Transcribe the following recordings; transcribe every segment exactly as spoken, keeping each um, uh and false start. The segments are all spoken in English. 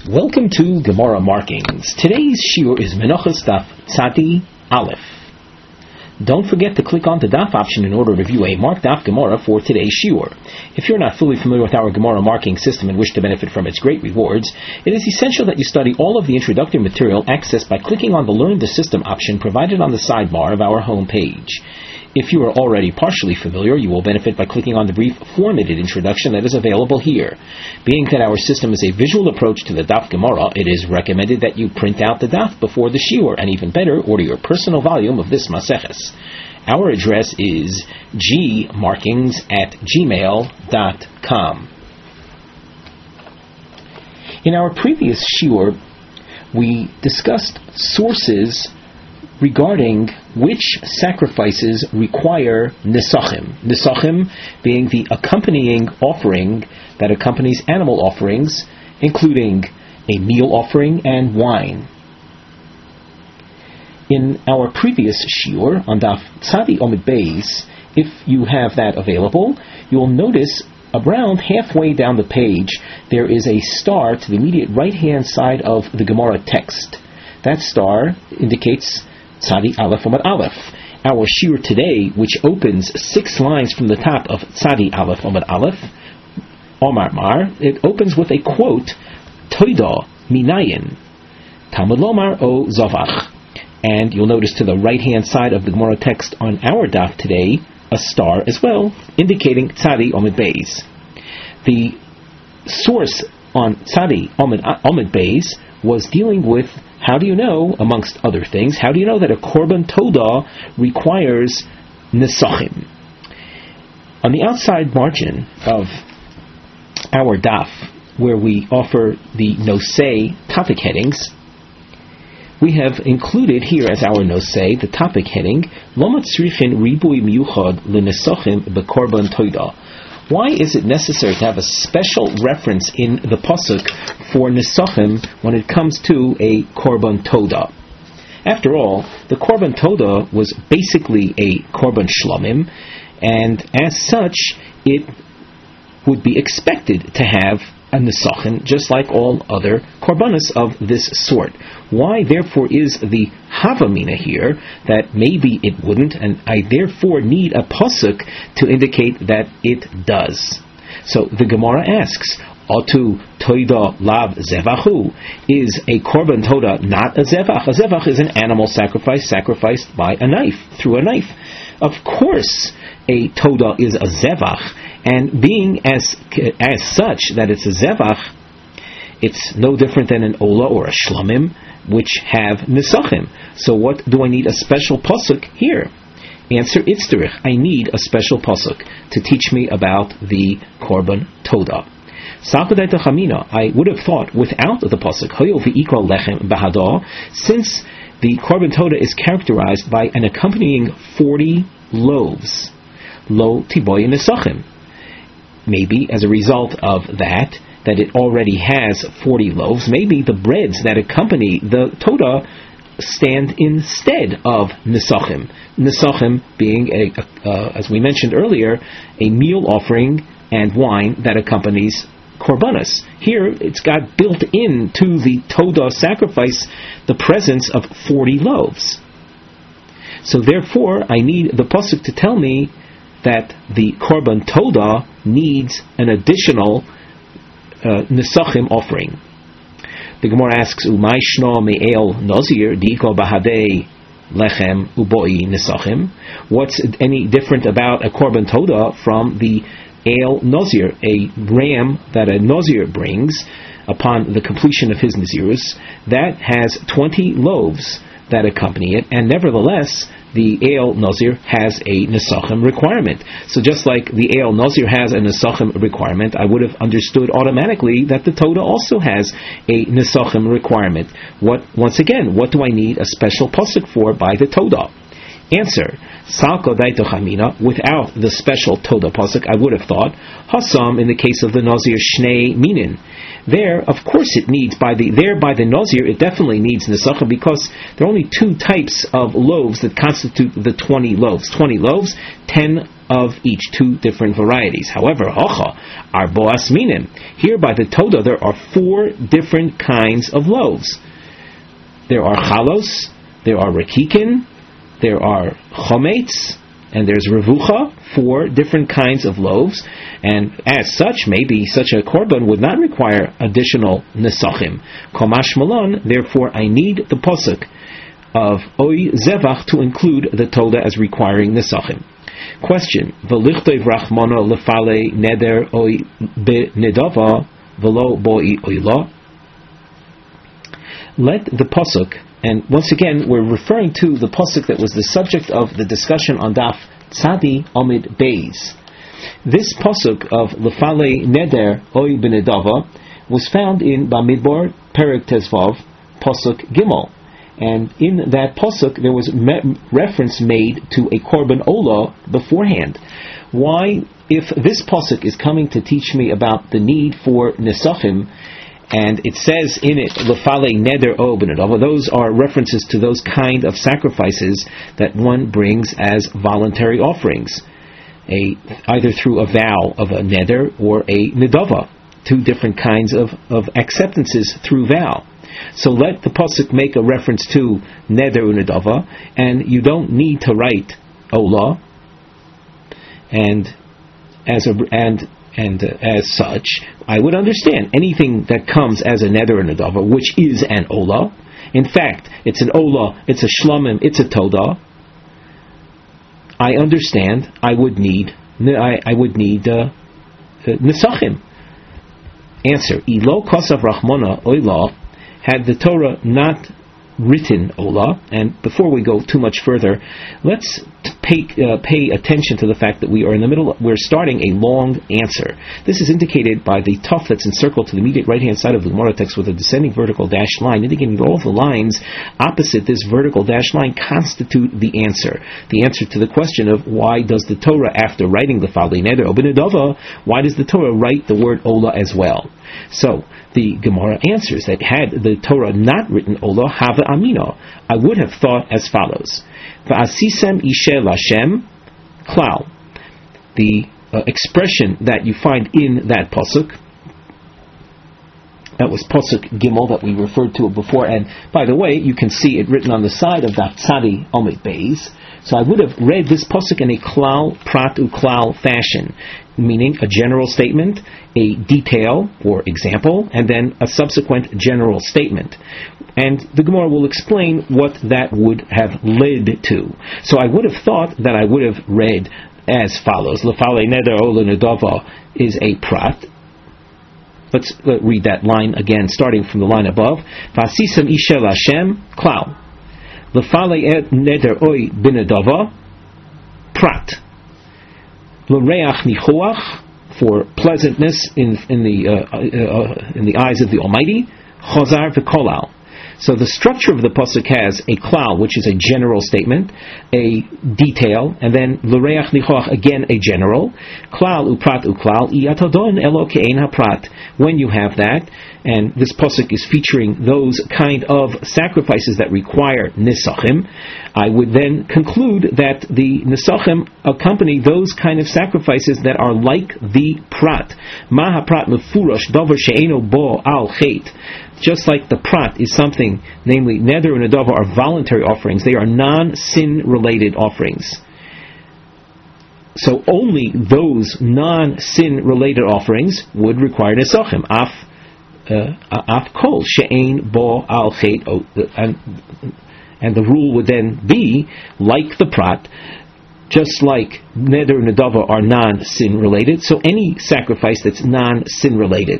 Welcome to Gemara Markings. Today's shiur is Menachos Daf Tzadi Aleph. Don't forget to click on the Daf option in order to view a marked Daf Gemara for today's shiur. If you're not fully familiar with our Gemara marking system and wish to benefit from its great rewards, it is essential that you study all of the introductory material accessed by clicking on the Learn the System option provided on the sidebar of our home page. If you are already partially familiar, you will benefit by clicking on the brief formatted introduction that is available here. Being that our system is a visual approach to the Daf Gemara, it is recommended that you print out the Daf before the shiur, and even better, order your personal volume of this Maseches. Our address is gmarkings at gmail dot com. In our previous shiur, we discussed sources regarding which sacrifices require nisachim. Nisachim being the accompanying offering that accompanies animal offerings, including a meal offering and wine. In our previous shiur on Daf Tzadi Omid Beis, if you have that available, you will notice around halfway down the page there is a star to the immediate right-hand side of the Gemara text. That star indicates Tzadi Aleph Omid Aleph. Our shiur today, which opens six lines from the top of Tzadi Aleph Omid Aleph, Omar Mar, it opens with a quote, Toida Minayin, Talmud Lomar O Zavach. And you'll notice to the right-hand side of the Gemara text on our daf today, a star as well, indicating Tzadi Omid Beis. The source on Tzadi Omid, Omid Beis was dealing with, how do you know, amongst other things, how do you know that a Korban Todah requires Nesachim? On the outside margin of our daf, where we offer the Nosei topic headings, we have included here as our Nosei the topic heading, Lo Matzrichin Ribui Miyuchad L'Nesachim B'Korban Todah. Why is it necessary to have a special reference in the pasuk for Nesachim when it comes to a Korban Todah? After all, the Korban Todah was basically a Korban Shlomim, and as such, it would be expected to have a Nesachim, just like all other Korbanos of this sort. Why, therefore, is the Havamina here that maybe it wouldn't, and I therefore need a pasuk to indicate that it does? So the Gemara asks, Otu Toida Lav Zevachu, is a Korban Todah not a Zevach? A Zevach is an animal sacrifice sacrificed by a knife, through a knife. Of course, a Todah is a Zevach, and being as as such that it's a Zevach, it's no different than an Ola or a Shlomim, which have Nesachim. So what do I need a special pasuk here? Answer, Itzterich. I need a special pasuk to teach me about the Korban Todah. Sakadai Chamina, I would have thought without the pasuk, Hoyo v'ikol lechem b'hada, since the Korban Todah is characterized by an accompanying forty loaves, lo tiboy nesachim. Maybe as a result of that, that it already has forty loaves, maybe the breads that accompany the Todah stand instead of Nesachim. Nesachim being, a, uh, as we mentioned earlier, a meal offering and wine that accompanies Korbanos. Here, it's got built into the Todah sacrifice the presence of forty loaves. So therefore, I need the pasuk to tell me that the Korban Todah needs an additional uh, Nesachim offering. The Gemara asks, Umay shno me'el nozir di'iko bahadei lechem uboi Nesachim. What's any different about a Korban Todah from the El Nozir, a ram that a Nozir brings upon the completion of his Nazirus, that has twenty loaves that accompany it, and nevertheless, the El Nozir has a Nesachim requirement. So just like the El Nozir has a Nesachim requirement, I would have understood automatically that the Todah also has a Nesachim requirement. What, once again, what do I need a special pasuk for by the Todah? Answer, Salko Daito Chamina, without the special Todah pasuk, I would have thought, Hasam, in the case of the Nazir, Shnei Minin. There, of course it needs, by the there by the Nazir, it definitely needs Nesachim, because there are only two types of loaves that constitute the twenty loaves. twenty loaves, ten of each, two different varieties. However, hocha arbo asminim. Here by the Toda there are four different kinds of loaves. There are chalos, there are rakikin, there are chometz, and there's revucha, four different kinds of loaves, and as such, maybe such a korban would not require additional nesachim. Komash malon, therefore I need the posuk of oy zevach to include the Toda as requiring nesachim. Question: V'lichtov rachmana lefale neder oy benedava v'lo boi oyla. Let the pasuk, and once again we're referring to the pasuk that was the subject of the discussion on Daf Tzadi Amid Beis. This pasuk of lefale neder oy benedava was found in Bamidbar Perek Tezvav pasuk Gimel. And in that pasuk, there was me- reference made to a korban olah beforehand. Why, if this pasuk is coming to teach me about the need for nesachim, and it says in it lefale neder o benedava, those are references to those kind of sacrifices that one brings as voluntary offerings, a either through a vow of a neder or a nedava, two different kinds of, of acceptances through vow. So let the pasuk make a reference to neder unedava, and you don't need to write olah. And as a and and uh, as such, I would understand anything that comes as a neder unedava, which is an olah. In fact, it's an olah, it's a shlamim, it's a toda. I understand. I would need. I, I would need uh, uh, nesachim. Answer: Ilo kosav rachmana oila. Had the Torah not written olah, and before we go too much further, let's pay, uh, pay attention to the fact that we are in the middle, we're starting a long answer. This is indicated by the tuf that's encircled to the immediate right-hand side of the Gemara text with a descending vertical dashed line, indicating that all the lines opposite this vertical dashed line constitute the answer. The answer to the question of why does the Torah, after writing the Fali Neder Obenedava, why does the Torah write the word olah as well? So, the Gemara answers that had the Torah not written olah, hava amino, I would have thought as follows: Va'asisem ishe lashem klal. The uh, expression that you find in that pasuk, that was pasuk Gimel that we referred to before, and by the way, you can see it written on the side of Daf Tzadi Amid Beis. So I would have read this pasuk in a klal prat u klal fashion, meaning a general statement, a detail or example, and then a subsequent general statement. And the Gemara will explain what that would have led to. So I would have thought that I would have read as follows: Lefale neder ola nedava is a prat. Let's uh, read that line again, starting from the line above. Vasisem ishel Hashem klal. Lefale neder oy benedava prat. L'reach nichuach, for pleasantness in in the uh, uh, in the eyes of the Almighty. Chazar v'kolal. So the structure of the pasuk has a klal, which is a general statement, a detail, and then l'reach nichuach, again a general. Klal uprat uklal iyatodon elo ke'ein haprat. When you have that, and this pasuk is featuring those kind of sacrifices that require nisachim, I would then conclude that the nisachim accompany those kind of sacrifices that are like the prat. Ma haprat mefurash davar she'eno bo al chet. Just like the prat is something, namely neder and nedava are voluntary offerings, they are non-sin related offerings. So only those non-sin related offerings would require nesachim. Af af kol she'ein bo al chet, and and the rule would then be like the prat. Just like neder and nedava are non-sin related, so any sacrifice that's non-sin related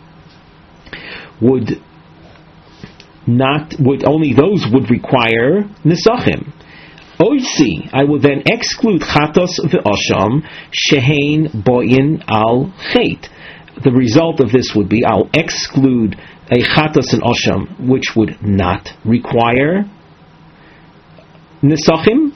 would not would only those would require nesachim. Oisi, I will then exclude chatos ve'osham shehein boyin al chet. The result of this would be I'll exclude a chatos and osham which would not require nesachim,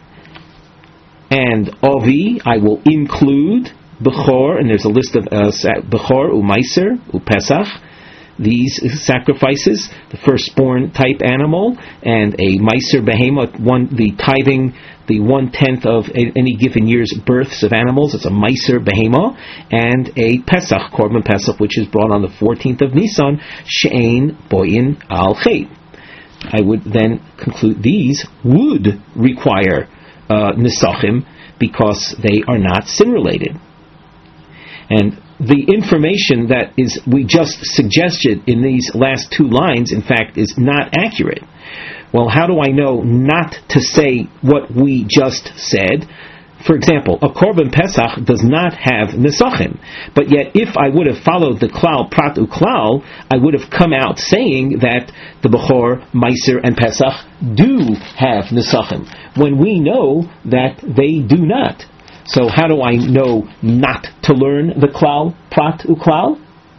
and ovi I will include bechor, and there's a list of uh, bechor umaiser upesach these sacrifices, the firstborn type animal, and a Meiser Behemoth, one, the tithing, the one-tenth of any given year's births of animals, it's a Meiser Behemoth, and a Pesach, Korban Pesach, which is brought on the fourteenth of Nisan, She'ein Boyin Al Chet. I would then conclude these would require uh, Nisachim, because they are not sin-related. And the information that is we just suggested in these last two lines, in fact, is not accurate. Well, how do I know not to say what we just said? For example, a Korban Pesach does not have Nesachim, but yet if I would have followed the Klal, Prat u'Klal, I would have come out saying that the Bechor, Meiser, and Pesach do have Nesachim, when we know that they do not. So how do I know not to learn the Klal, Prat u'Klal?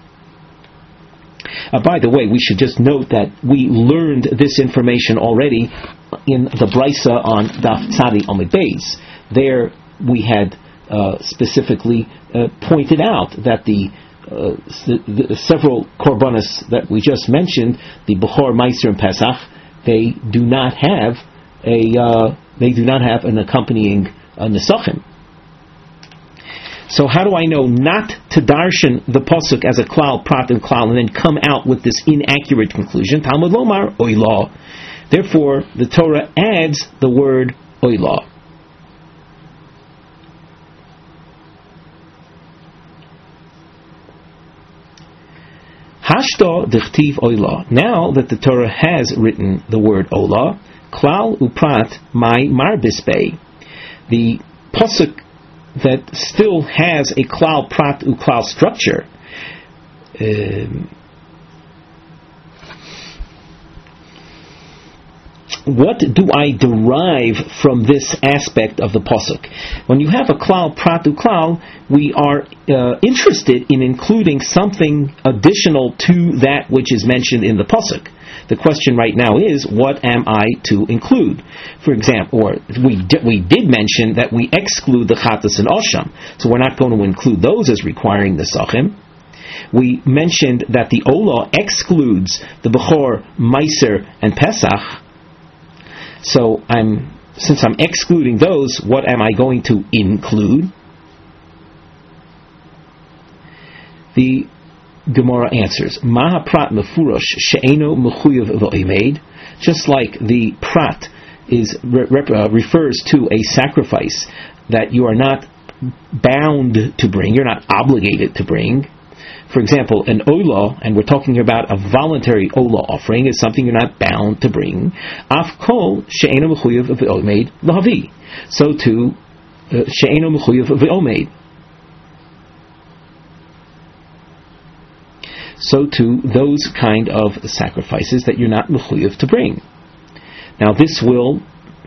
Uh, by the way, we should just note that we learned this information already in the Brisa on Daf Tzadi Amud Beis. There we had uh, specifically uh, pointed out that the, uh, the, the several korbanos that we just mentioned, the Bechor, Meiser, and Pesach, they do not have a uh, they do not have an accompanying uh, Nesachim. So how do I know not to darshan the pasuk as a klal, prat, and klal, and then come out with this inaccurate conclusion? Talmud lomar oila. Therefore, the Torah adds the word oila. Hashto dichtiv oila. Now that the Torah has written the word ola, klal uprat my marbisbei. The pasuk that still has a klal, prat, uklal structure. Um, what do I derive from this aspect of the pasuk? When you have a klal, prat, uklal, we are uh, interested in including something additional to that which is mentioned in the pasuk. The question right now is, what am I to include? For example, or we di- we did mention that we exclude the Chatas and Osham, so we're not going to include those as requiring the Sachim. We mentioned that the Ola excludes the Bechor, Meiser, and Pesach. So I'm since I'm excluding those, what am I going to include? The Gemara answers, Maha prat mefurosh she'eno mechuyev v'oimed. Just like the prat is re- uh, refers to a sacrifice that you are not bound to bring, you're not obligated to bring. For example, an ola, and we're talking about a voluntary ola offering, is something you're not bound to bring. Af kol she'eno mechuyev v'oimed lahavi. So too, uh, she'eno mechuyev v'oimed. So too, those kind of sacrifices that you're not mechuyev to bring. Now this will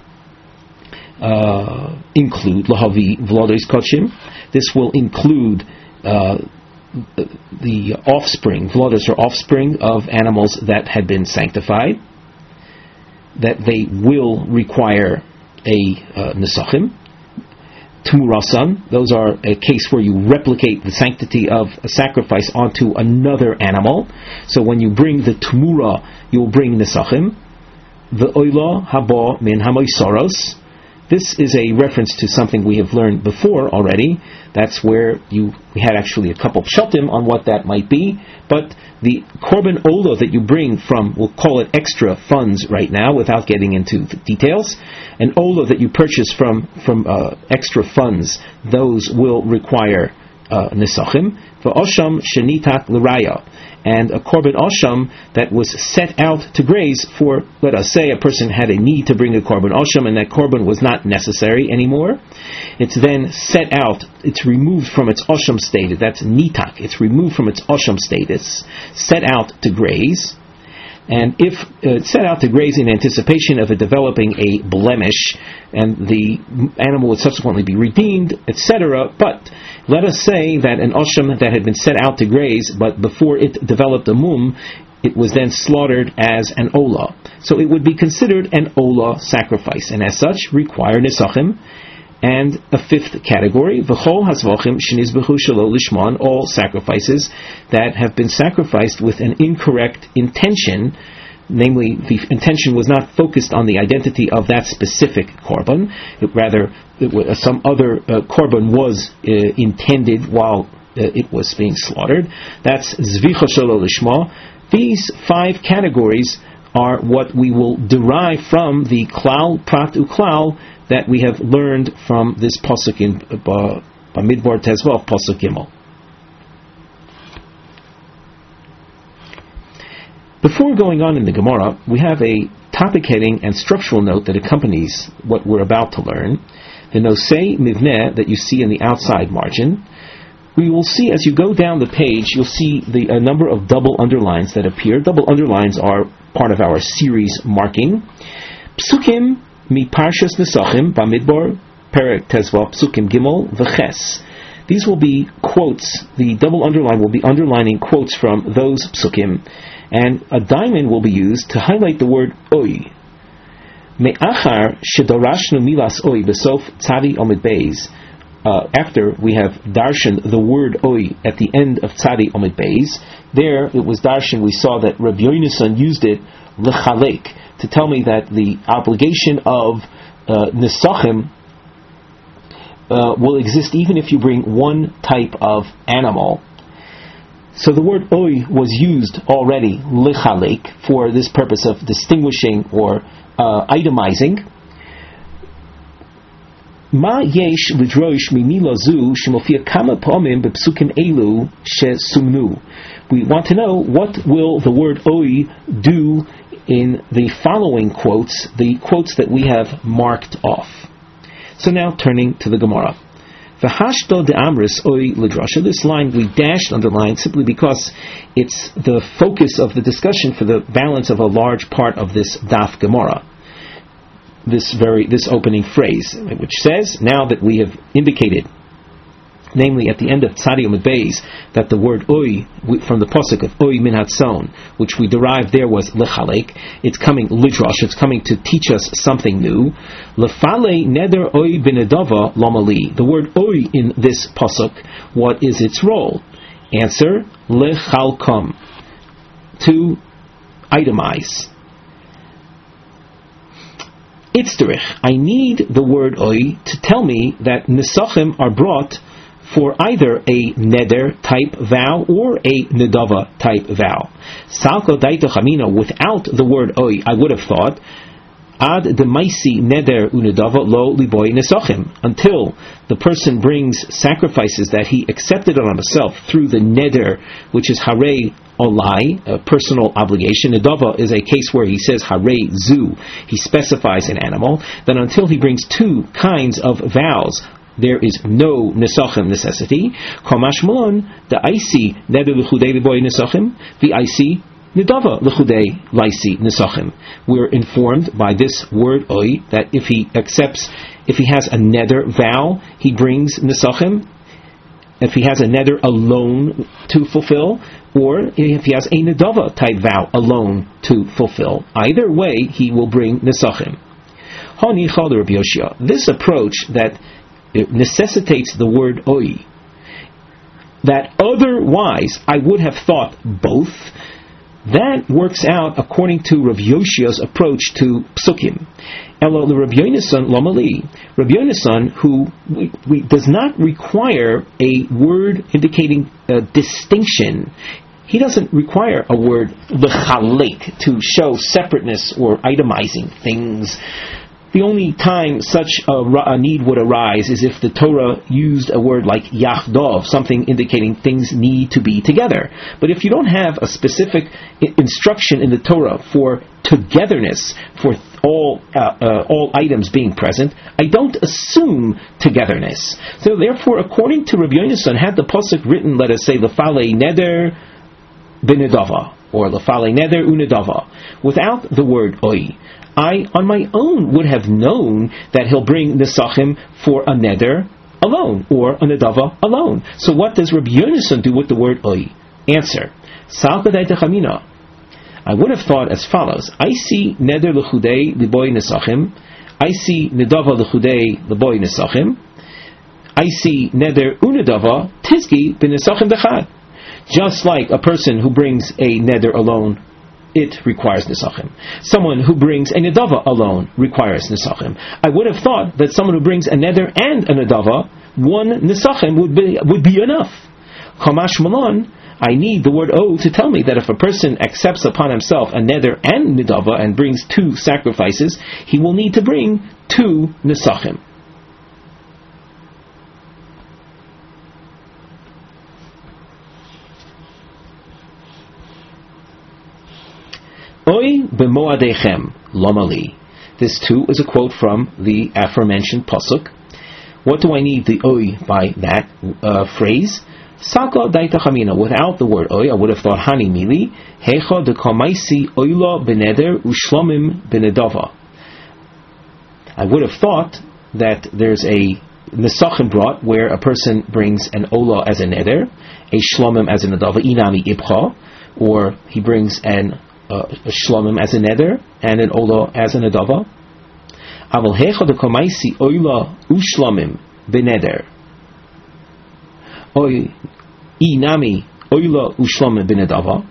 uh, include lahavi v'lodos kochim. This will include uh, the offspring, v'lodos or offspring of animals that had been sanctified. That they will require a uh, nesachim. Tumurasan, those are a case where you replicate the sanctity of a sacrifice onto another animal. So when you bring the tumura, you will bring nesachim. The oila haba min hamoisaros. This is a reference to something we have learned before already. That's where you we had actually a couple of pshatim on what that might be. But the korban ola that you bring from, we'll call it extra funds right now without getting into the details, an ola that you purchase from, from uh, extra funds, those will require uh, nisachim. V'osham shenitak l'raya. And a korban osham that was set out to graze for, let us say, a person had a need to bring a korban osham and that korban was not necessary anymore. It's then set out, it's removed from its osham status, that's nitak, it's removed from its osham status, set out to graze. And if uh, set out to graze in anticipation of it developing a blemish, and the animal would subsequently be redeemed, et cetera. But let us say that an osham that had been set out to graze, but before it developed a mum, it was then slaughtered as an ola. So it would be considered an ola sacrifice, and as such require nisachim. And a fifth category, v'chol hasvachim shenizbechu shelo lishman, all sacrifices that have been sacrificed with an incorrect intention, namely the intention was not focused on the identity of that specific korban, it, rather it was, some other uh, korban was uh, intended while uh, it was being slaughtered. That's zvicha shelo lishma. These five categories are what we will derive from the klal prat uklal that we have learned from this pasuk in uh, Bamidbar Tezvav, pasuk Gimel. Before going on in the Gemara, we have a topic heading and structural note that accompanies what we're about to learn. The nosei mivneh that you see in the outside margin. We will see as you go down the page, you'll see the a number of double underlines that appear. Double underlines are part of our series marking. Psukim Mi Parshas Nesachim, Bamidbar, Perek Tezvav, Psukim Gimel, V'ches. These will be quotes. The double underline will be underlining quotes from those psukim, and a diamond will be used to highlight the word Oy. Me'achar shedarashnu milas Oy besof Tzadi Omid Beis. After we have darshan the word Oy at the end of Tzadi Omid Beis, there it was darshan, we saw that Rabbi Yonasan used it lechalek, to tell me that the obligation of uh, nesachim uh, will exist even if you bring one type of animal. So the word oy was used already, lichalek, for this purpose of distinguishing or uh, itemizing. Ma yesh lidrosh mimila zu shemofia kama pomim bepsukim elu shesumnu. We want to know what will the word oy do in the following quotes, the quotes that we have marked off. So now turning to the Gemara. V'hashto de amris oy lidrasha. This line we dashed underlined simply because it's the focus of the discussion for the balance of a large part of this daf Gemara. This very this opening phrase, which says, now that we have indicated, namely at the end of Tzadi Omid Beis, that the word oy from the pasuk of oy min hatzon, which we derived there was lechalek, it's coming lidrash, it's coming to teach us something new. Lefale neder oy benedava lomali. The word oy in this pasuk, what is its role? Answer, lechalkom, to itemize. Itzderich, I need the word oy to tell me that nesachim are brought for either a neder type vow or a nedava type vow. Salko daito chamina, without the word oy, I would have thought, ad demaisi neder unedava lo liboy nesachim, until the person brings sacrifices that he accepted on himself through the neder, which is harei olai, a personal obligation. Nedava is a case where he says harei zu, he specifies an animal. Then until he brings two kinds of vows, there is no nesachim necessity. Komash malon, the icy neder l'chudei liboy nesachim, the icy nedava l'chudei laisi nesachim. We're informed by this word oy that if he accepts, if he has a neder vow, he brings nesachim. If he has a neder alone to fulfill, or if he has a nedava type vow alone to fulfill, either way he will bring nesachim. Hani chal Rabbi Yoshia. This approach that it necessitates the word oy, that otherwise I would have thought both, that works out according to Rav Yoshia's approach to psukim. Elo the Rav Yonasan Lomali, Rav Yonasan, who we, we, does not require a word indicating a distinction. He doesn't require a word lechalek to show separateness or itemizing things. The only time such a, a need would arise is if the Torah used a word like yachdov, something indicating things need to be together. But if you don't have a specific I- instruction in the Torah for togetherness, for all uh, uh, all items being present, I don't assume togetherness. So therefore, according to Rabbi Yonasan, had the pasuk written, let us say, lefalei neder benedava, or lefalei neder unedava, without the word oy, I, on my own, would have known that he'll bring nesachim for a neder alone, or a nedava alone. So what does Rabbi Yonasan do with the word oy? Answer, Sal kadai techamina. I would have thought as follows: I see neder l'chudei liboy nesachim. I see Nidava l'chudei l'boy Nesachim. I see Neder Unidava Tizki b'Nesachim dechad. Just like a person who brings a Neder alone, it requires Nesachim. Someone who brings a Nidava alone requires Nesachim. I would have thought that someone who brings a Neder and a Nidava, one Nesachim would be would be enough. Chamash Malon, I need the word O to tell me that if a person accepts upon himself a Neder and Nidava and brings two sacrifices, he will need to bring two Nesachim. Oy b'moadechem lomali. This too is a quote from the aforementioned pasuk. What do I need the oy by that uh, phrase? Saka daita chamina. Without the word oy, I would have thought hani mili hecha dekamaisi oyla beneder ushlomim benedava. I would have thought that there's a nesachim brought where a person brings an ola as a neder, a shlomim as a nedava, inami ibcha, or he brings an Uh, a shlomim as a neder and an ola as a nedava. Aval hecha de komaisi oila ushlomim beneder. Oy inami oila ushlomim benedava.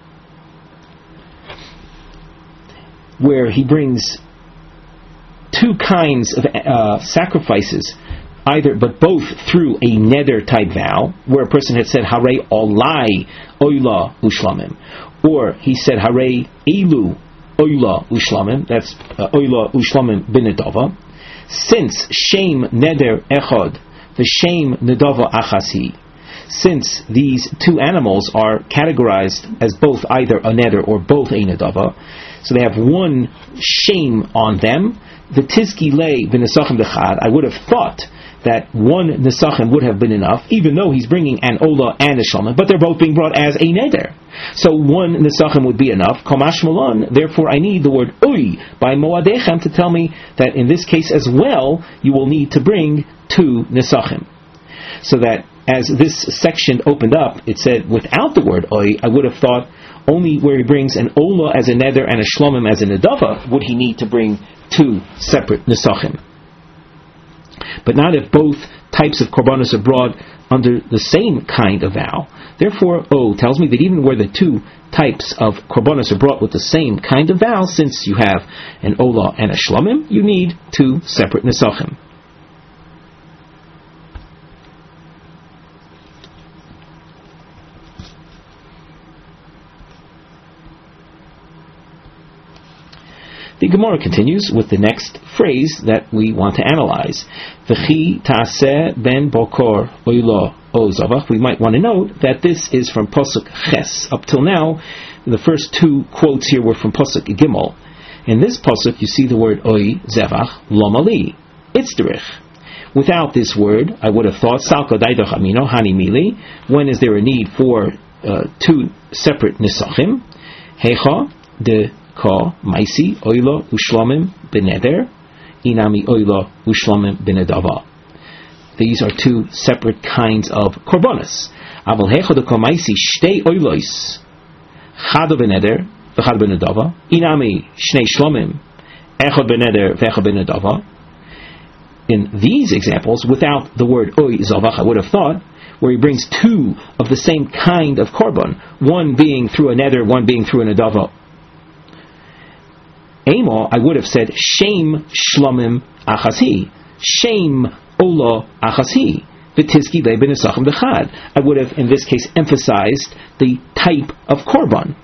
Where he brings two kinds of uh, sacrifices, either but both through a neder type vow, where a person had said Harei olai oila ushlomim, or he said Harei elu oila ushlamim. That's uh, oila ushlamim binedava. Since shem neder echad, the shem nedava achasi. Since these two animals are categorized as both either a neder or both a nedava, so they have one shame on them. The tizki lei b'nesachim dechad. I would have thought that one nesachim would have been enough, even though he's bringing an ola and a shalom, but they're both being brought as a neder. So one nesachim would be enough. Komash malon. Therefore, I need the word oi by moadechem to tell me that in this case as well, you will need to bring two nesachim. So that as this section opened up, it said without the word oi, I would have thought only where he brings an ola as a neder and a shlomim as a nedava would he need to bring two separate nesachim. But not if both types of korbanos are brought under the same kind of vow. Therefore, O tells me that even where the two types of korbanos are brought with the same kind of vow, since you have an ola and a shlomim, you need two separate nesachim. The Gemara continues with the next phrase that we want to analyze. V'chi ta'aseh ben bokor oilo o zavach. We might want to note that this is from Pasuk Ches. Up till now, the first two quotes here were from Pasuk Gimel. In this Pasuk, you see the word oi zevach lomali. It's derech. Without this word, I would have thought salka daidach amino hani mili. When is there a need for uh, two separate nisachim? Hecha de Ka maisi oila ushlomim beneder, inami oila ushlomim benedava. These are two separate kinds of korbanos. Aval hecha de ka maisi shtei oilos, chado beneder v'chado benedava, inami shnei shlomim, echad beneder v'echad benedava. In these examples, without the word oy zavach, I would have thought, where he brings two of the same kind of korban, one being through a neder, one being through a nedava. Amo, I would have said shame shlomim achasi, shame ola achasi, v'tizki le b'nesachim dechad. I would have, in this case, emphasized the type of korban.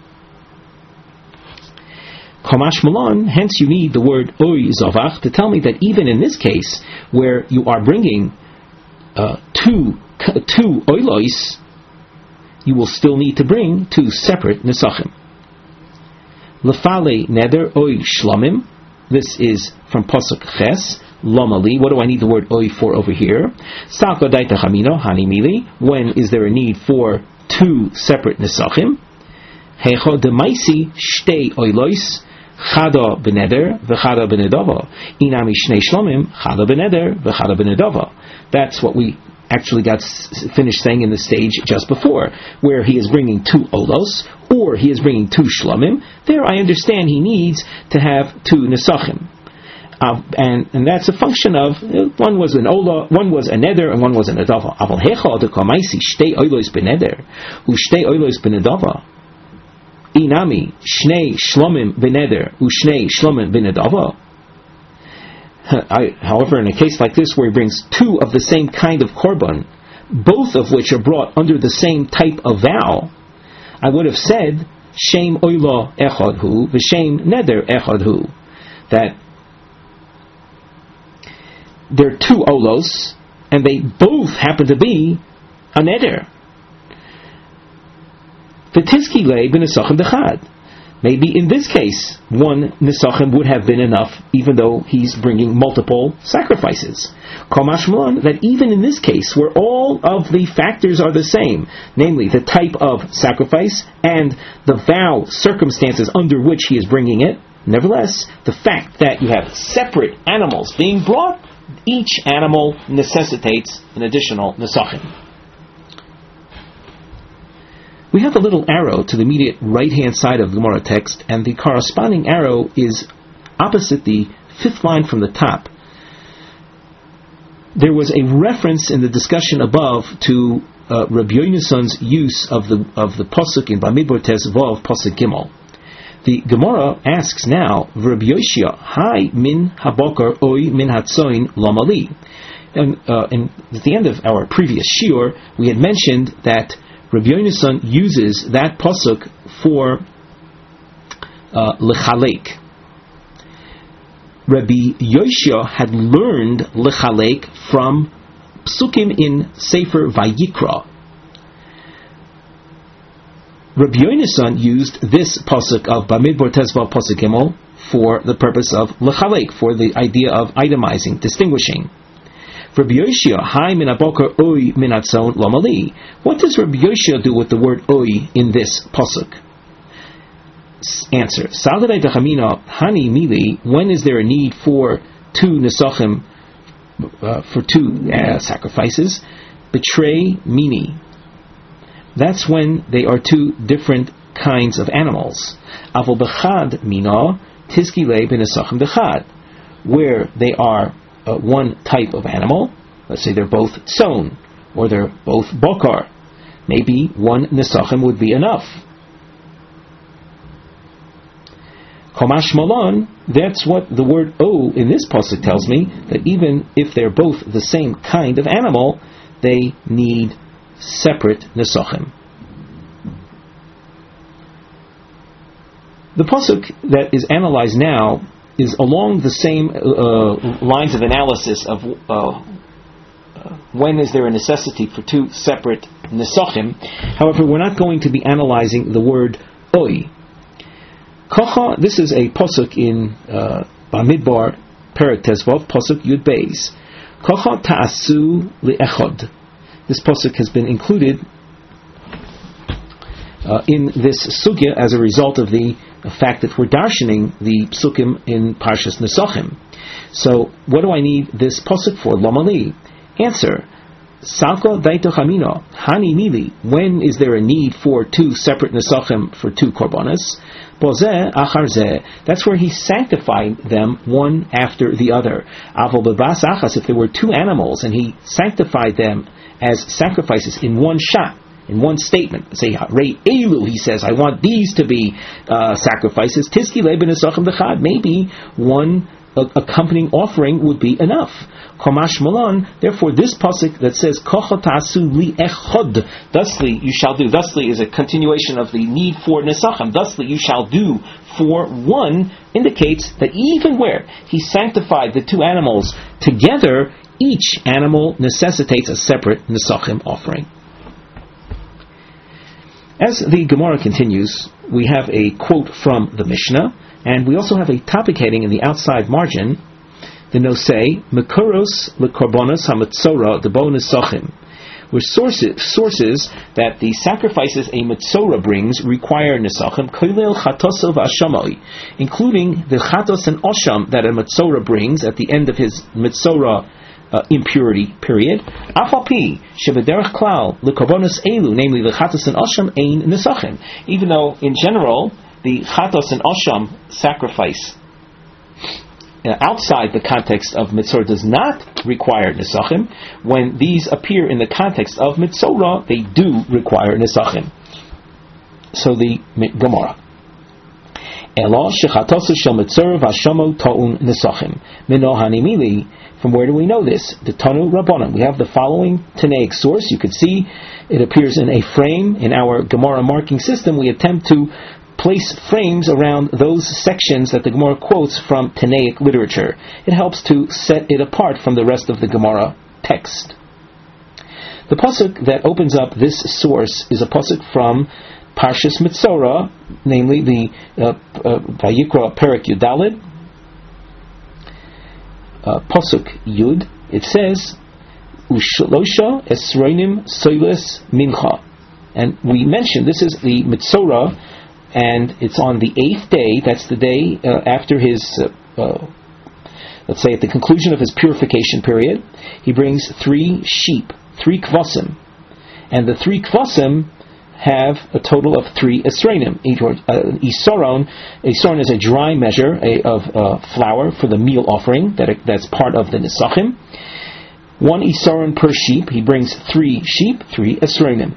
Komash malon. Hence, you need the word oy zavach to tell me that even in this case, where you are bringing uh, two two oilos, you will still need to bring two separate nesachim. Lefale neder oy shlomim. This is from Pasuk Ches. Lomali. What do I need the word oy for over here? Salka daita chamino hani mili. When is there a need for two separate nesachim? Hecha demaisi shtei oilos, chada beneder v'chada benedava. Inami shnei shlomim, chada beneder v'chada benedava. That's what we actually got finished saying in the stage just before, where he is bringing two olos, or he is bringing two shlomim. There I understand he needs to have two nesachim. Uh, and and that's a function of uh, one was an ola, one was a neder, and one was an adava. Aval hecha de kamaisi shtei olos beneder, u shtei olos benedava. Inami shnei shlomim beneder, u shnei shlomim benedava. However, in a case like this where he brings two of the same kind of korban, both of which are brought under the same type of vow, I would have said shem oila echad hu v'shem neder echad hu, that there are two olos, and they both happen to be a neder. V'tizki lei b'nesachim dechad. Maybe in this case, one nesachim would have been enough, even though he's bringing multiple sacrifices. Komashmalon, that even in this case, where all of the factors are the same, namely the type of sacrifice and the vow circumstances under which he is bringing it, nevertheless, the fact that you have separate animals being brought, each animal necessitates an additional nesachim. We have a little arrow to the immediate right-hand side of the Gemara text, and the corresponding arrow is opposite the fifth line from the top. There was a reference in the discussion above to uh, Rabbi Yonasan's use of the of the pasuk in Bamidbar Tes Vav pasuk Gimel. The Gemara asks now, Rabbi Yoshia, Hi min habokar oi min hatzoin lomali. And uh, in, at the end of our previous shiur, we had mentioned that Rabbi Yonasan uses that pasuk for uh, lechalek. Rabbi Yoshia had learned lechalek from psukim in Sefer Vayikra. Rabbi Yonasan used this pasuk of Bamidbar Tezvav pasuk Gimel for the purpose of lechalek, for the idea of itemizing, distinguishing. Rabbi Yoshia, Hai min aboker oi min hatzon lomali. What does Rabbi Yoshia do with the word oi in this pasuk? Answer: Salgadei dechamina hani mili. When is there a need for two nesachim, uh, for two uh, sacrifices? Betray mini. That's when they are two different kinds of animals. Avol bechad mina tizki le b'nesachim bechad, where they are uh, one type of animal. Let's say they're both tson, or they're both bokar. Maybe one nesachim would be enough. Komash malon, that's what the word o in this pasuk tells me, that even if they're both the same kind of animal, they need separate nesachim. The pasuk that is analyzed now is along the same uh, lines of analysis of uh, uh, when is there a necessity for two separate nesachim. However, we're not going to be analyzing the word oi. Kocha, this is a pasuk in uh, Bamidbar Perek Tezvav pasuk Yud Beis. Kocha ta'asu li'echod. This pasuk has been included uh, in this sugya as a result of the, the fact that we're darshaning the psukim in Parshas Nesachim. So, what do I need this pasuk for? Lomali. Answer: Salko daito chamino hani mili. When is there a need for two separate nesachim for two korbanos? Bozeh achar zeh. That's where he sanctified them one after the other. Avol bebas achas. If there were two animals and he sanctified them as sacrifices in one shot, in one statement, say Rei Elu, he says, I want these to be uh, sacrifices. Tizki leben esachim dechad. Maybe one accompanying offering would be enough. Komash malon. Therefore, this pasuk that says kocha ta'asu li echod, thusly you shall do. Thusly is a continuation of the need for nesachim. Thusly you shall do for one, indicates that even where he sanctified the two animals together, each animal necessitates a separate nesachim offering. As the Gemara continues, we have a quote from the Mishnah, and we also have a topic heading in the outside margin. The nosei mekoros lekorbanos hamatzora debo nesachim, where sources sources that the sacrifices a metzora brings require nesachim, koilel chatosov ashamai, including the chatos and osham that a metzora brings at the end of his metzora Uh, impurity period. Afalpi shebederach klal lekorbanos elu, namely the chatos and osham ein nesachim. Even though in general the chatos and osham sacrifice uh, outside the context of Mitzorah does not require Nesachim. When these appear in the context of Mitzorah, they do require Nesachim. So the Gemara. Elo shechatosu shel Mitzorah v'hashamo ta'un Nesachim. Mino hanimili. From where do we know this? The Tanu Rabbanan. We have the following Tanaic source. You could see it appears in a frame in our Gemara marking system. We attempt to place frames around those sections that the Gemara quotes from Tanaic literature. It helps to set it apart from the rest of the Gemara text. The pasuk that opens up this source is a pasuk from Parshas Mitzorah, namely the uh, uh, Vayikra Perek Yudalid, uh, pasuk Yud. It says, "Ushlosha esroinim soiles mincha," and we mentioned this is the Mitzorah, and it's on the eighth day. That's the day uh, after his, uh, uh, let's say, at the conclusion of his purification period. He brings three sheep, three kvasim, and the three kvasim have a total of three esrainim. Uh, Isaron, Isaron is a dry measure a, of uh, flour for the meal offering that that's part of the Nesachim. One Isaron per sheep. He brings three sheep, three esrainim.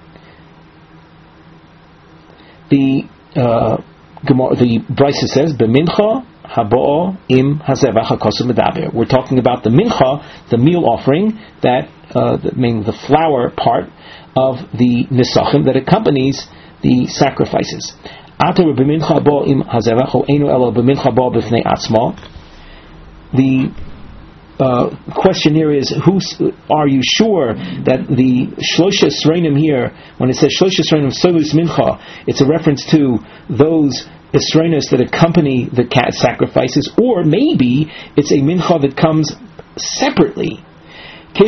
The uh, the Brisa says, "B'mincha habo'o im hazevach hakosu medaber." We're talking about the mincha, the meal offering, that uh, the, meaning the flour part of the nisachim that accompanies the sacrifices. The uh, question here is, who are you sure that the Shlosha Esrainim here, when it says Shlosha Esrainim Solus Mincha, it's a reference to those Esrainos that accompany the cat sacrifices, or maybe it's a mincha that comes separately. When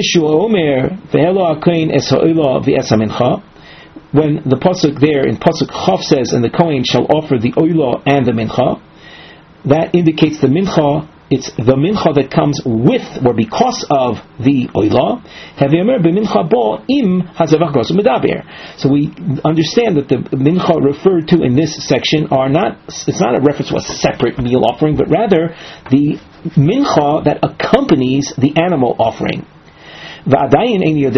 the pasuk there in pasuk Chav says, "And the Kohen shall offer the oila and the mincha," that indicates the mincha. It's the mincha that comes with or because of the oila. So we understand that the mincha referred to in this section are not. It's not a reference to a separate meal offering, but rather the mincha that accompanies the animal offering. But I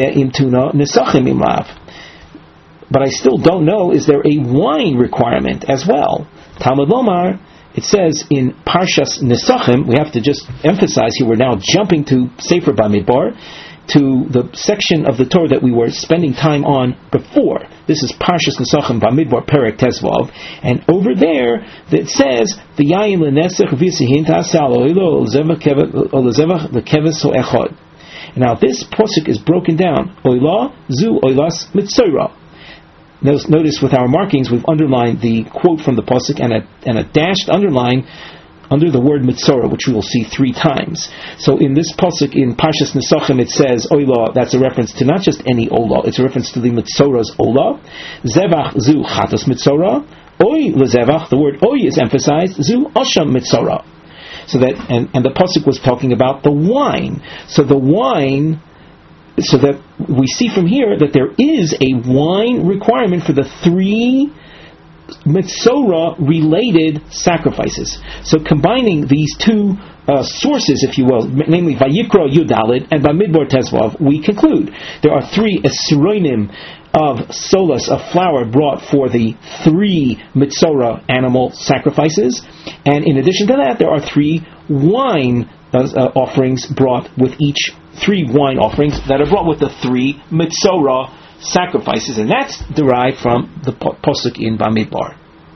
still don't know, is there a wine requirement as well? Talmud Lomar, it says in Parshas Nesachim, we have to just emphasize here, we're now jumping to Sefer Bamidbar, to the section of the Torah that we were spending time on before. This is Parshas Nesachim Bamidbar Perek Tezvav, and over there it says, V'yayin l'nesech v'yisihin ta'asal o'ilo l'zevach l'keves ho'echad. Now this pasuk is broken down. Oila zu oilas mitzorah. Notice with our markings we've underlined the quote from the pasuk and a and a dashed underline under the word mitzorah, which we will see three times. So in this pasuk in Parshas Nesachim it says oila. That's a reference to not just any ola. It's a reference to the mitzorah's ola. Zevach zu chatas mitzorah. Oy lezevach. The word oy is emphasized. Zu osham mitzorah. So that, and, and the pasuk was talking about the wine. So the wine, so that we see from here that there is a wine requirement for the three Mitzorah related sacrifices. So combining these two uh, sources, if you will, namely Vayikra Yudalid and Bamidbar Tezvav, we conclude there are three esroinim of solas, of flour, brought for the three Mitzorah animal sacrifices, and in addition to that, there are three wine uh, uh, offerings brought with each, three wine offerings that are brought with the three Mitzorah sacrifices, and that's derived from the pasuk in Bamidbar.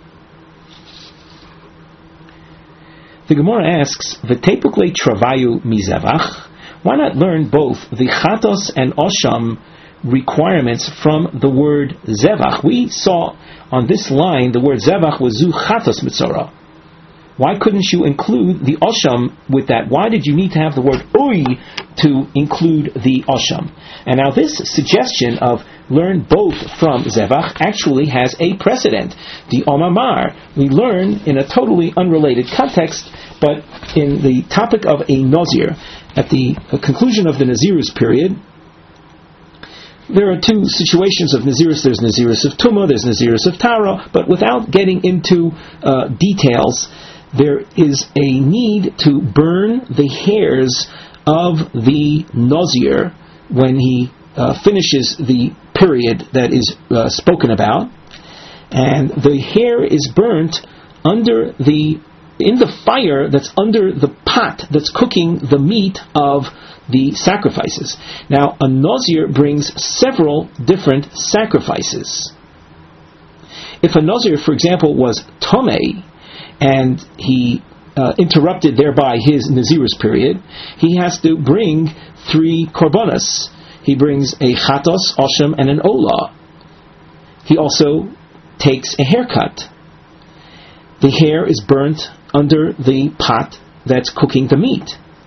The Gemara asks, "V'tepukle travayu mizevach." Why not learn both the chatos and osham requirements from the word zevach? We saw on this line the word zevach was zu chatos mitzorah. Why couldn't you include the osham with that? Why did you need to have the word oi to include the osham? And now this suggestion of learn both from zevach actually has a precedent. The omamar, we learn in a totally unrelated context, but in the topic of a nazir, at the conclusion of the nazirus period, there are two situations of nazirus. There's nazirus of tumah, there's nazirus of tara, but without getting into uh, details, there is a need to burn the hairs of the Nazir when he uh, finishes the period that is uh, spoken about, and the hair is burnt under the in the fire that's under the pot that's cooking the meat of the sacrifices. Now, a Nazir brings several different sacrifices. If a Nazir, for example, was Tomei, and he uh, interrupted thereby his Nazirus period, he has to bring three korbanos. He brings a chatos, osham, and an olah. He also takes a haircut. The hair is burnt under the pot that's cooking the meat.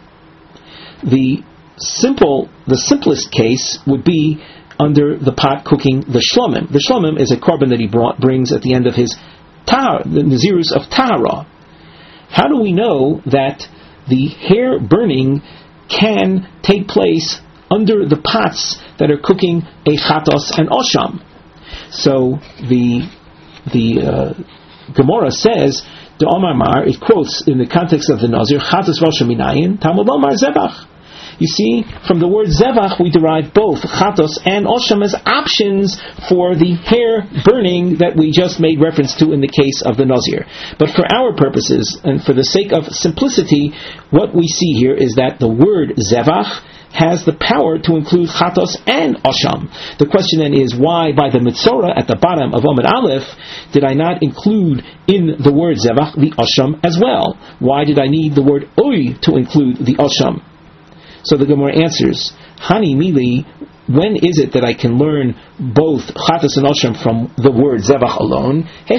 The simple, the simplest case would be under the pot cooking the shlomim. The shlomim is a korban that he brought, brings at the end of his tahar, the nazirus of tahara. How do we know that the hair burning can take place under the pots that are cooking a chatos and osham? So the the uh, Gemara says, the Omar Mar, it quotes in the context of the Nazir, chatos v'osham minayin, Talmud Omar zevach. You see, from the word zevach we derive both chatos and osham as options for the hair burning that we just made reference to in the case of the Nazir. But for our purposes, and for the sake of simplicity, what we see here is that the word zevach has the power to include chatos and osham. The question then is, why by the mitzora at the bottom of Amud Aleph did I not include in the word zevach the osham as well? Why did I need the word oy to include the osham? So the Gemara answers, Hani mili, when is it that I can learn both chatos and osham from the word zevach alone?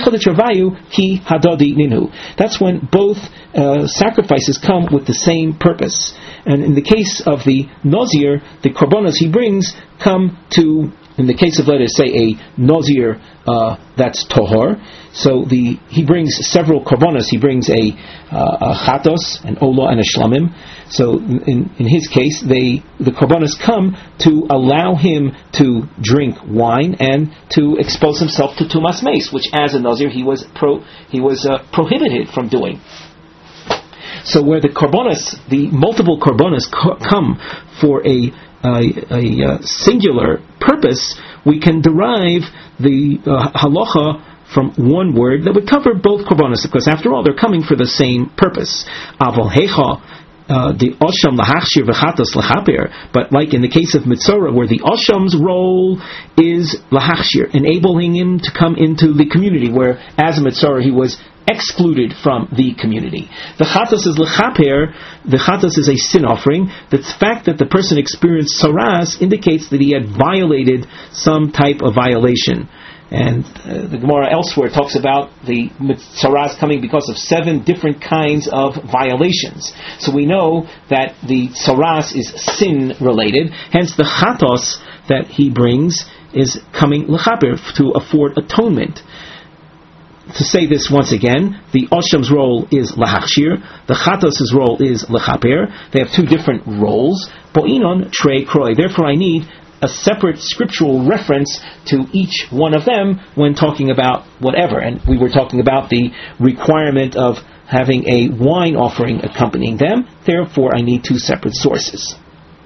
Ki hadodi ninhu. That's when both uh, sacrifices come with the same purpose. And in the case of the Nazir, the korbanos he brings come to, in the case of, let us say, a Nazir uh, that's tohor, so the he brings several korbanos. He brings a, uh, a chatos, an olah, and a shlamim. So in, in his case, they the korbanos come to allow him to drink wine and to expose himself to tumas meis, which as a Nazir he was pro he was uh, prohibited from doing. So where the korbanos, the multiple korbanos co- come for a, a, a, a singular purpose, we can derive the uh, halacha from one word that would cover both korbanos, because after all they're coming for the same purpose. Aval hecha, Uh, the osham lahachshir v'chatos lachaper, but like in the case of mitzora, where the osham's role is lahachshir, enabling him to come into the community, where as a mitzora he was excluded from the community. The chatos is lachaper. The chatos is a sin offering. The fact that the person experienced saras indicates that he had violated some type of violation. And uh, the Gemara elsewhere talks about the saras coming because of seven different kinds of violations. So we know that the saras is sin related. Hence the chatos that he brings is coming l'chaper, to afford atonement. To say this once again, the osham's role is lahachshir, the chatos' role is l'chaper. They have two different roles. Bo'inon trei kroi. Therefore I need a separate scriptural reference to each one of them when talking about whatever. And we were talking about the requirement of having a wine offering accompanying them. Therefore, I need two separate sources.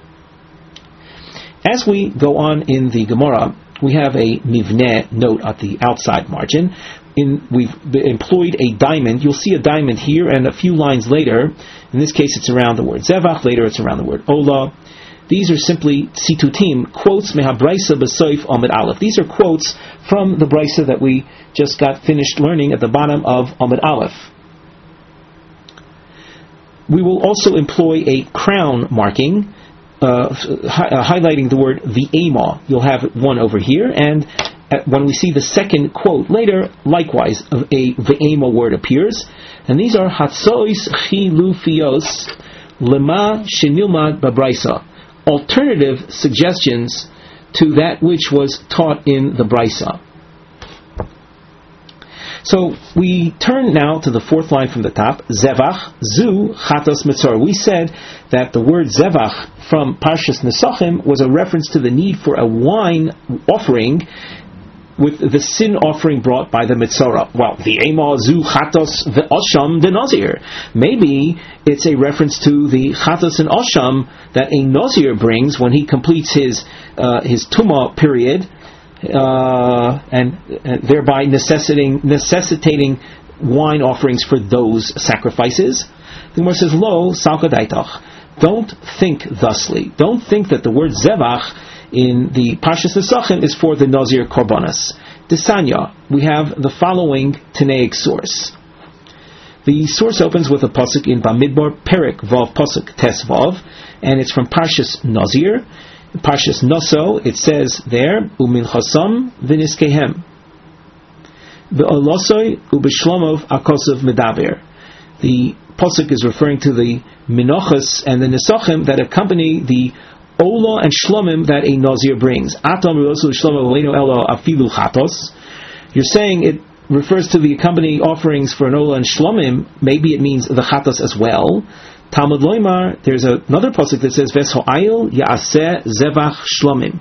As we go on in the Gemara, we have a mivneh note at the outside margin. In, we've employed a diamond. You'll see a diamond here, and a few lines later, in this case it's around the word zevach, later it's around the word olah. These are simply tzitutim, quotes mehabraisa b'soif Amud Aleph. These are quotes from the brisa that we just got finished learning at the bottom of Amud Aleph. We will also employ a crown marking, uh, hi- uh, highlighting the word v'ema. You'll have one over here, and at, when we see the second quote later, likewise a v'ema word appears. And these are hatzois chilufios lema shenilmad babraisa, alternative suggestions to that which was taught in the Brisa. So we turn now to the fourth line from the top, Zevach, Zu, Chatos Mitzor. We said that the word Zevach from Parshas Nesachim was a reference to the need for a wine offering with the sin offering brought by the Mitzorah. Well, the Ema Zu Chatos the Osham the Nazir. Maybe it's a reference to the Chatos and Osham that a Nazir brings when he completes his uh, his Tumah period, uh, and, and thereby necessitating necessitating wine offerings for those sacrifices. The Gemara says, Lo Salka Daitach. Don't think thusly. Don't think that the word Zevach in the Parshas Nesachim is for the Nazir Korbanos. Desanya, we have the following Tanaic source. The source opens with a pasuk in Bamidbar Perek Vav pasuk Tes Vav, and it's from Parshas Nazir. Parshas Noso, it says there, Uminchasam v'niskehem Be'olosoi u'b'shlomov akosov medaber. The pasuk is referring to the Minochas and the Nesachim that accompany the Ola and Shlomim that a Nazir brings. Atam Shlomo Elo Afilu Chatos. You're saying it refers to the accompanying offerings for an Ola and Shlomim. Maybe it means the Chatos as well. Talmud Loimar, there's another pasuk that says Ves Ho'ayil Ya'aseh Zevach Shlomim.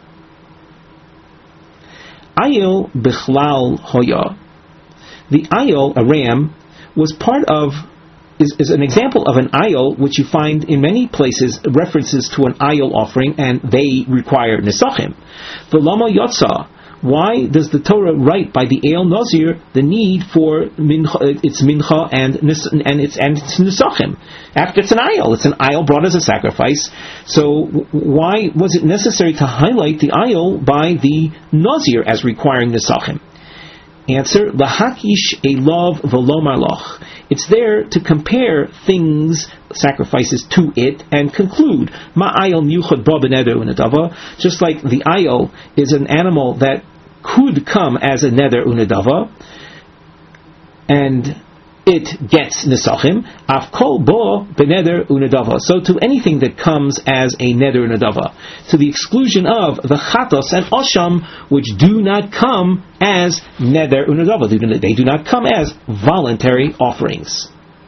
Ayil Bichlal Hoya. The ayil, a ram, was part of Is, is an example of an ayil which you find in many places references to an ayil offering, and they require nesachim. The lama yotza. Why does the Torah write by the Eil Nazir the need for mincha, its mincha and and its and its nesachim? After it's an ayil, it's an ayil brought as a sacrifice. So why was it necessary to highlight the ayil by the Nazir as requiring nesachim? Answer: Lahakish elav v'lomar loch. It's there to compare things, sacrifices, to it, and conclude. Ma'ayil miyuchad ba b'neder unedava. Just like the ayil is an animal that could come as a neder unedava, and it gets nesachim. Afkol bo b'neder unedava. So to anything that comes as a neder unedava, to the exclusion of the chatos and osham, which do not come as neder unedava. They do not come as voluntary offerings.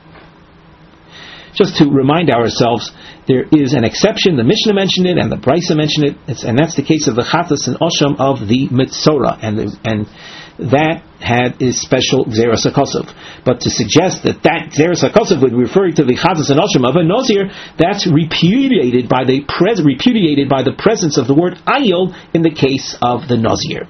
Just to remind ourselves, there is an exception. The Mishnah mentioned it, and the Brisa mentioned it, it's, and that's the case of the chatos and osham of the Mitzorah, and the, and that had is special Gzeras HaKosov. But to suggest that that Gzeras HaKosov would refer to the Chatos and Osham of a Nazir, that's repudiated by the pres- repudiated by the presence of the word Ayil in the case of the Nazir.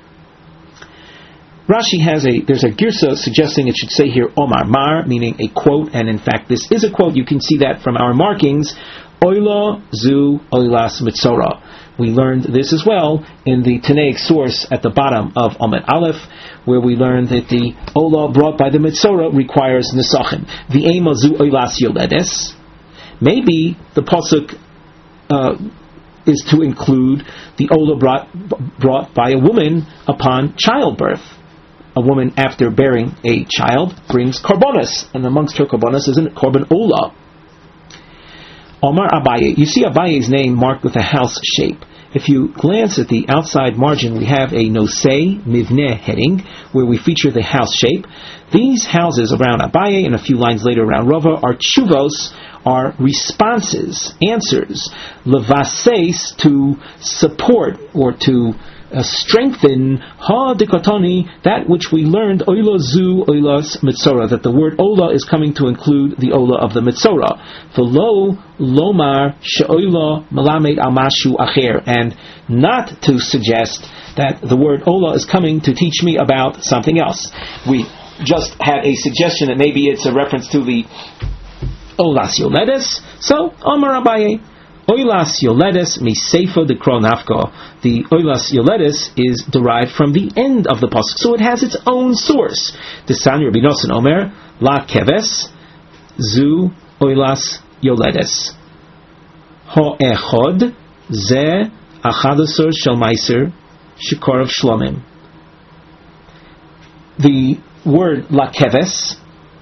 Rashi has a, there's a girsa suggesting it should say here Omar Mar, meaning a quote, and in fact this is a quote. You can see that from our markings. Oila zu oilas mitzorah. We learned this as well in the Tanaic source at the bottom of Amud Aleph, where we learned that the Ola brought by the Mitzorah requires Nesachim. The Ema zu oilas yoledes. Maybe the pasuk uh, is to include the Ola brought, brought by a woman upon childbirth. A woman after bearing a child brings korbanos, and amongst her korbanos is a korban Ola. Omar Abaye. You see Abaye's name marked with a house shape. If you glance at the outside margin, we have a Nosei Mivneh heading where we feature the house shape. These houses around Abaye and a few lines later around Rava are tshuvos, are responses, answers, levases, to support or to Uh, strengthen ha dikotoni, that which we learned oila zu oilas mitzorah, that the word ola is coming to include the ola of the mitzorah. V'lo lomar she'oila melamed amashu acher, and not to suggest that the word ola is coming to teach me about something else. We just had a suggestion that maybe it's a reference to the olas yoledes. So Amar Abaye, Oilas Yoledes miseifa de kro nafka. The Oilas Yoledes is derived from the end of the pasuk, so it has its own source. The San Rabbi Nosson Omer La Keves Zu Oilas Yoledes Ho Echod Ze Achadasor Shel Meiser Shikor of Shlomim. The word La Keves,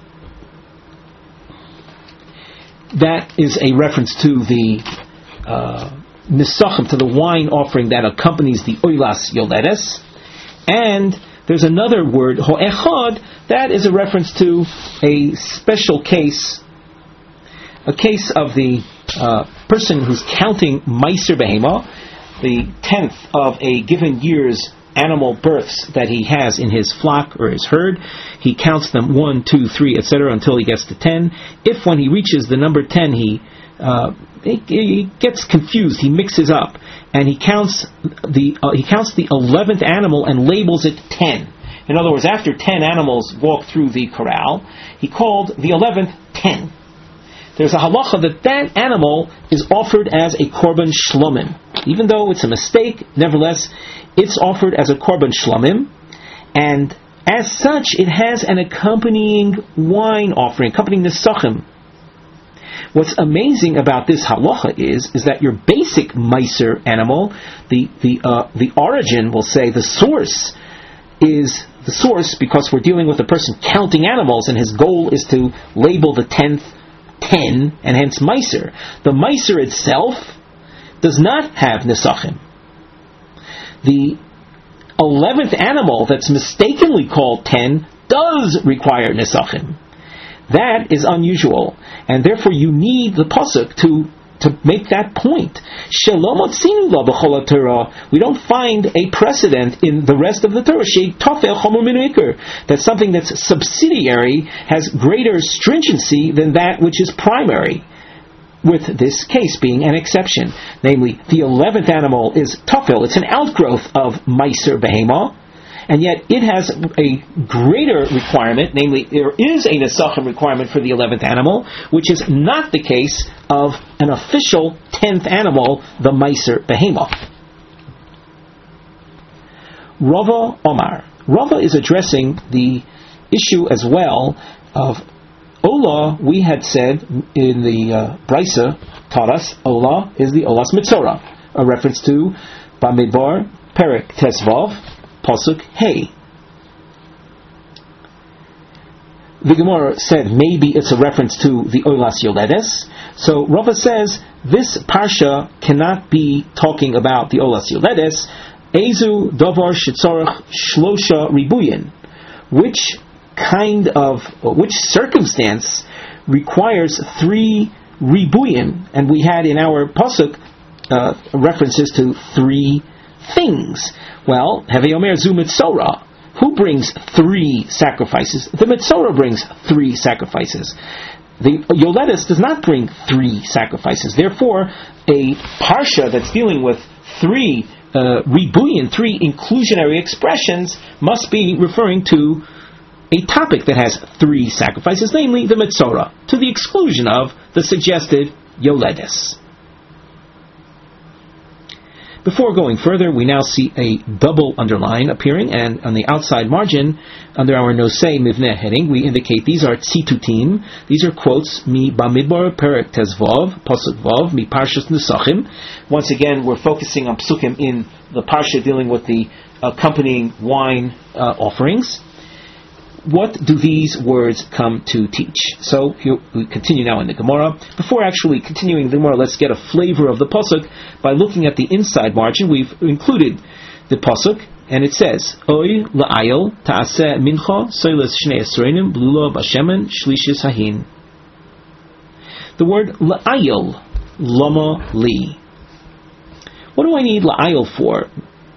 that is a reference to the Uh, nisachim, to the wine offering that accompanies the oilas yoledes. And there's another word, ho'echad, that is a reference to a special case, a case of the uh, person who's counting meiser behema, the tenth of a given year's animal births that he has in his flock or his herd, he counts them one, two, three, et cetera until he gets to ten. If when he reaches the number ten he uh, he, he gets confused, he mixes up, and he counts the uh, he counts the eleventh animal and labels it ten. In other words, after ten animals walk through the corral, he called the eleventh ten. There's a halacha that that animal is offered as a korban shlomim. Even though it's a mistake, nevertheless, it's offered as a korban shlomim, and as such, it has an accompanying wine offering, accompanying nesachim. What's amazing about this halacha is, is that your basic meiser animal, the the uh, the origin, we'll say, the source, is the source because we're dealing with a person counting animals, and his goal is to label the tenth ten, and hence meiser. The meiser itself does not have nesachim. The eleventh animal that's mistakenly called ten does require nesachim. That is unusual, and therefore you need the pasuk to to make that point. We don't find a precedent in the rest of the Torah that something that's subsidiary has greater stringency than that which is primary, with this case being an exception. Namely, the eleventh animal is tafel. It's an outgrowth of meiser behema, and yet it has a greater requirement, namely there is a nesachim requirement for the eleventh animal, which is not the case of an official tenth animal, the meiser behema. Rava Omar. Rava is addressing the issue as well of Ola. We had said in the uh, Brisa taught us, Ola is the Olas Mitzorah, a reference to Bamidbar, Perek Tesvav, Pasuk Hey. The Gemara said maybe it's a reference to the Olas Yoledes. So Rava says this parsha cannot be talking about the Olas Yoledes. Ezu Davar Shitzarach Shlosha Ribuyin. Which kind of, which circumstance requires three Ribuyin? And we had in our Pasuk uh, references to three things. Well, Hevei Omer Zu Mitzorah. Who brings three sacrifices? The Mitzorah brings three sacrifices. The Yoledes does not bring three sacrifices. Therefore, a parsha that's dealing with three uh, ribuyin, three inclusionary expressions, must be referring to a topic that has three sacrifices, namely the Mitzorah, to the exclusion of the suggested Yoledes. Before going further, we now see a double underline appearing, and on the outside margin, under our Nosei Mivneh heading, we indicate these are tzitutim. These are quotes, Mi Bamidbar Perek Tezvav, Pasuk Vav, Mi Parshas Nesachim. Once again, we're focusing on psukim in the parsha dealing with the accompanying wine uh, offerings. What do these words come to teach? So here we continue now in the Gemara. Before actually continuing the Gemara, let's get a flavor of the pasuk by looking at the inside margin. We've included the pasuk, and it says, Oy la'ayel ta'aseh mincha soiles shnei esreinim blula b'shemen shlishis hahin. The word la'ayel, lama li. What do I need la'ayel for?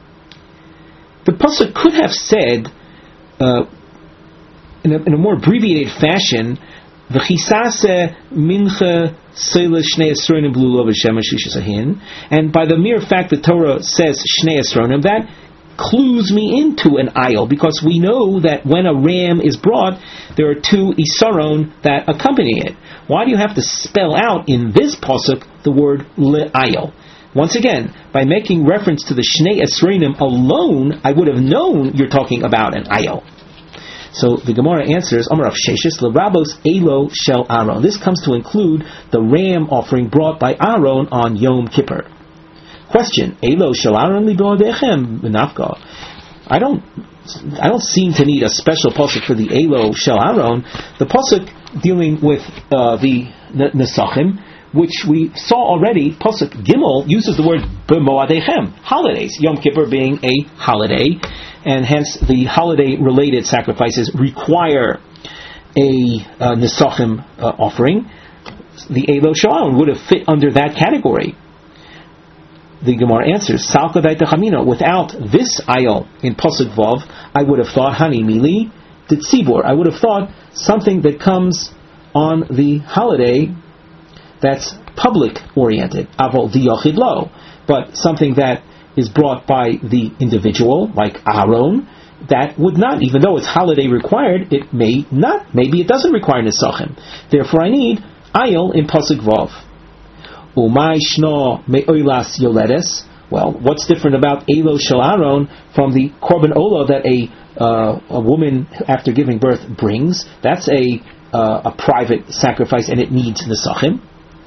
The pasuk could have said, uh, In a, in a more abbreviated fashion, v'chisase mincha seila shnei esronim b'lulo b'shem shishasahin, and by the mere fact that Torah says shnei esronim, that clues me into an ayil, because we know that when a ram is brought, there are two isaron that accompany it. Why do you have to spell out in this pasuk the word le'ayil? Once again, by making reference to the shnei esronim alone, I would have known you're talking about an ayil. So the Gemara answers, Amar of Sheshis, L'rabos Elo Shel Aaron. This comes to include the ram offering brought by Aaron on Yom Kippur. Question, Elo Shel Aaron Li'B'odechem B'nafka. I don't, I don't seem to need a special pasuk for the Elo Shel Aaron. The pasuk dealing with uh, the Nesachim, which we saw already, pasuk Gimel uses the word B'moadechem, holidays. Yom Kippur being a holiday, and hence the holiday-related sacrifices require a uh, Nesachim uh, offering. The Elo Shel Aaron would have fit under that category. The Gemara answers, Salka daita chamino, without this ayol in Pasuk Vav, I would have thought, Hani mili, Tzibor. I would have thought something that comes on the holiday that's public oriented, Avol Diyochid Lo, but something that is brought by the individual, like Aaron, that would not, even though it's holiday required, it may not, maybe it doesn't require Nesachim. Therefore I need ayol in Pasuk Vav. Umay shno me'oilas yoledes. Well, what's different about Elo Shel Aaron from the Korban Olah that a uh, a woman after giving birth brings? That's a uh, a private sacrifice and it needs Nesachim.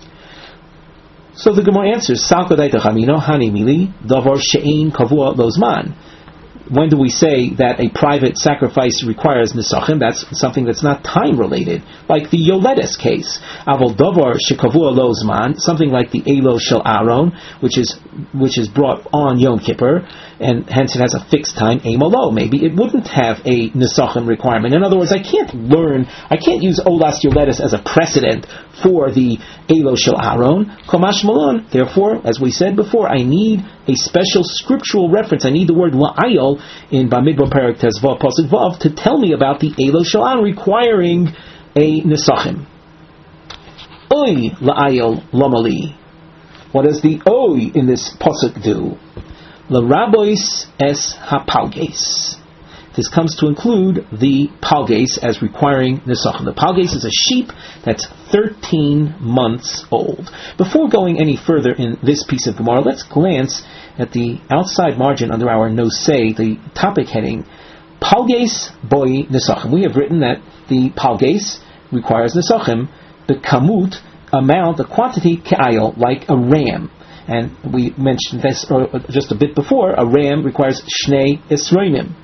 So the Gemara answers, Salka daita chamino hani mili davar she'ein kavua lozman. When do we say that a private sacrifice requires nesachim? That's something that's not time related, like the Yoledes case. Avol davar shekavua lo zman, something like the Elo Shel Aaron, which is which is brought on Yom Kippur, and hence it has a fixed time. Emolo, maybe it wouldn't have a nesachim requirement. In other words, I can't learn, I can't use Olas Yoledes as a precedent for the Elo Shel Aaron. Komash Malon. Therefore, as we said before, I need a special scriptural reference. I need the word la'ayol in Bamidbar Perek Tezvav Pasuk Vav to tell me about the Elo Shel Aaron requiring a nesachim. Oy la'ayol lomali. What does the oy in this pasuk do? L'rabois es hapalges. This comes to include the palges as requiring nesachim. The palges is a sheep that's thirteen months old. Before going any further in this piece of Gemara, let's glance at the outside margin under our nosei, the topic heading, palges boi nesachim. We have written that the palges requires nesachim, the kamut, amount, the quantity, ke'ayol, like a ram. And we mentioned this just a bit before, a ram requires shnei esroimim.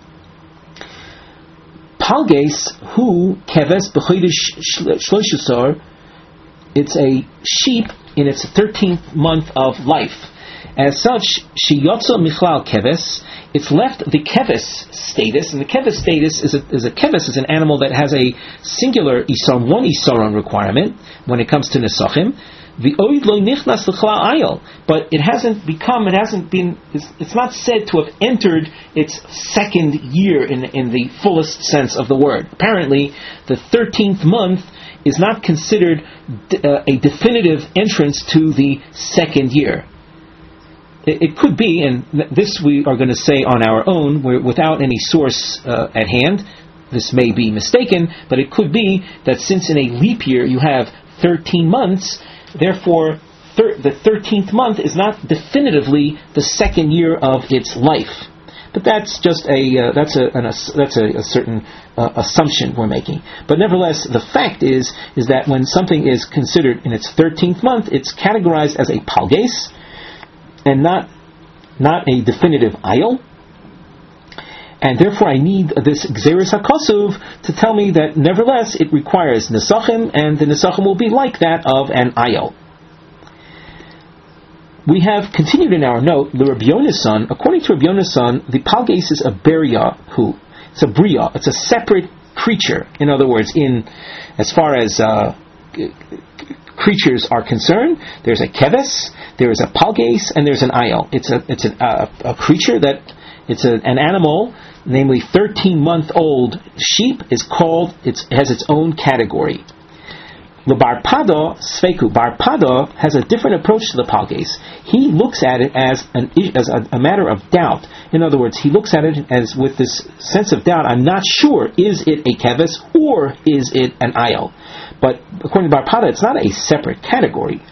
Palges hu keves b'chodesh shloshusor. It's a sheep in its thirteenth month of life. As such, sheyotzo michlal keves. It's left the keves status, and the keves status is a, is a keves is an animal that has a singular isaron, one isaron requirement when it comes to nesachim. The oid lo nichnas l'chlal ayol, but it hasn't become, it hasn't been, it's, it's not said to have entered its second year in in the fullest sense of the word. Apparently, the thirteenth month is not considered d- uh, a definitive entrance to the second year. It, it could be, and this we are going to say on our own, where, without any source uh, at hand. This may be mistaken, but it could be that since in a leap year you have thirteen months, therefore, thir- the thirteenth month is not definitively the second year of its life. But that's just a uh, that's a an, a, that's a, a certain uh, assumption we're making. But nevertheless, the fact is is that when something is considered in its thirteenth month, it's categorized as a palges and not not a definitive ayol. And therefore, I need this Gzeres HaKosuv to tell me that nevertheless it requires Nesachim, and the Nesachim will be like that of an Ayol. We have continued in our note, the Rabbi Yonasan. According to Rabbi Yonasan, the Palges is a Beria who it's a Bria, it's a separate creature. In other words, in as far as uh, creatures are concerned, there's a Keves, there is a Palges, and there's an Ayol. It's a it's a, a, a creature that it's a, an animal. Namely, thirteen-month-old sheep is called, it's, it has its own category. The Barpada, Sveiku, Barpada has a different approach to the Palges. He looks at it as an as a, a matter of doubt. In other words, he looks at it as with this sense of doubt. I'm not sure, is it a Keves or is it an Ayol? But according to Barpada, it's not a separate category.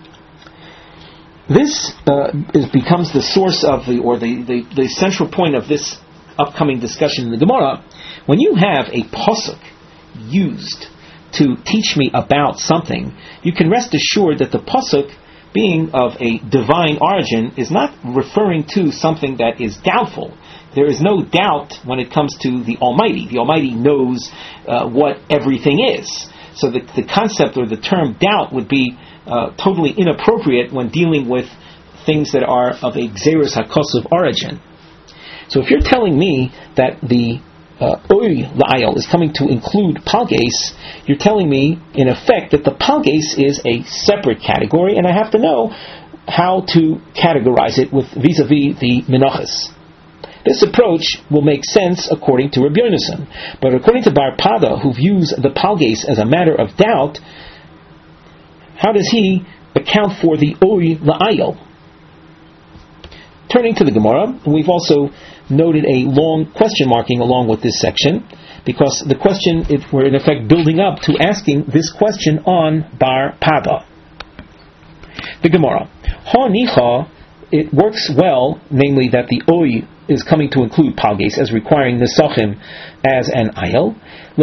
This uh, is, becomes the source of the, or the, the, the central point of this upcoming discussion in the Gemara. When you have a pasuk used to teach me about something, you can rest assured that the pasuk, being of a divine origin, is not referring to something that is doubtful. There is no doubt when it comes to the Almighty. The Almighty knows uh, what everything is. So the, the concept or the term doubt would be uh, totally inappropriate when dealing with things that are of a Gzeres HaKosuv origin. So if you're telling me that the uh, Oy La'ayol is coming to include Palges, you're telling me, in effect, that the Palges is a separate category, and I have to know how to categorize it with vis-a-vis the Menachos. This approach will make sense according to Rabbi Yonasan, but according to Bar Pada, who views the Palges as a matter of doubt, how does he account for the Oi La'ayel? Turning to the Gemara, we've also noted a long question marking along with this section, because the question, if we're in effect building up to asking this question on Bar Pada. The Gemara, Ha Nicha, it works well, namely that the Oi is coming to include Palges as requiring Nesachim as an Ayel.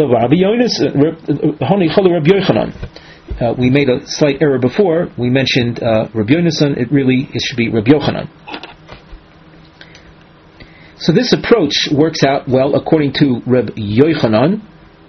Uh, we made a slight error before. We mentioned uh, Rabbi Yonasan. It really it should be Rabbi Yochanan. So this approach works out well according to Rabbi Yochanan,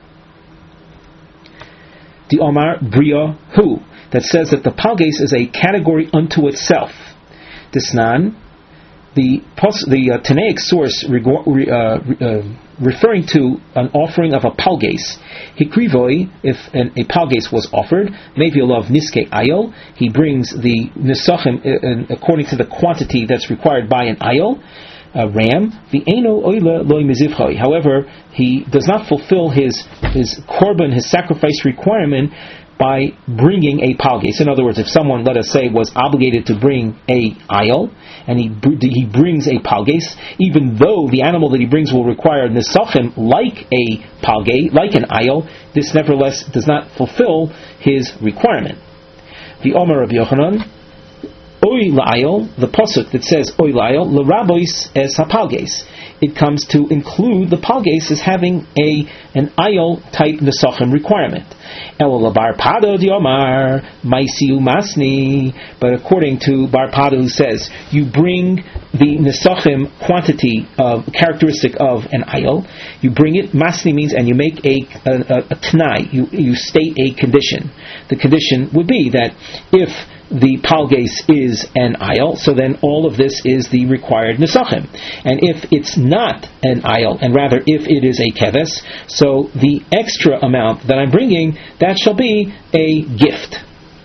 the Omar Bria Hu, that says that the Palges is a category unto itself. Disnan, the the uh, Tanaic source rego- re, uh, uh, referring to an offering of a Palges. Hikrivoi, if an, a Palges was offered, maybe a love Niske Ayel, he brings the Nisachim uh, according to the quantity that's required by an Ayel. A ram, the Eino Oila Loi Mizivchoi. However, he does not fulfill his his korban, his sacrifice requirement by bringing a palges. In other words, if someone, let us say, was obligated to bring a ayel, and he he brings a palges, even though the animal that he brings will require nesachim like a palge, like an ayel, this nevertheless does not fulfill his requirement. The Omer of Yochanan, Oy la'ayel, the pasuk that says Oy la'ayel, l'rabois es hapalges. It comes to include the palges as having a an ayel type nesachim requirement. El bar pado diomar maisi umasni. But according to Bar Pada, who says you bring the nesachim quantity of characteristic of an ayel, you bring it. Masni means and you make a a, a, a t'nai. You you state a condition. The condition would be that if the palges is an ayel, so then all of this is the required nesachim. And if it's not an ayel, and rather if it is a keves, so the extra amount that I'm bringing, that shall be a gift.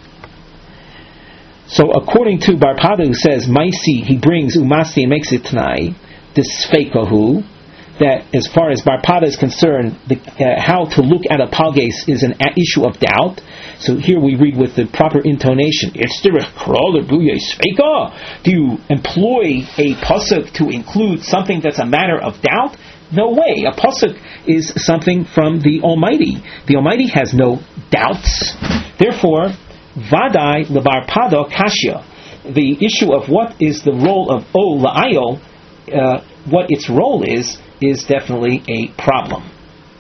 So according to Bar Pada, who says maisi, he brings umasi and makes it t'nai, this feikohu, that as far as Bar Pada is concerned, the, uh, how to look at a palges is an a- issue of doubt. So here we read with the proper intonation. Do you employ a pasuk to include something that's a matter of doubt? No way. A pasuk is something from the Almighty. The Almighty has no doubts. Therefore, vadai lebar pada kashya. The issue of what is the role of o la'ayol, uh, what its role is, is definitely a problem.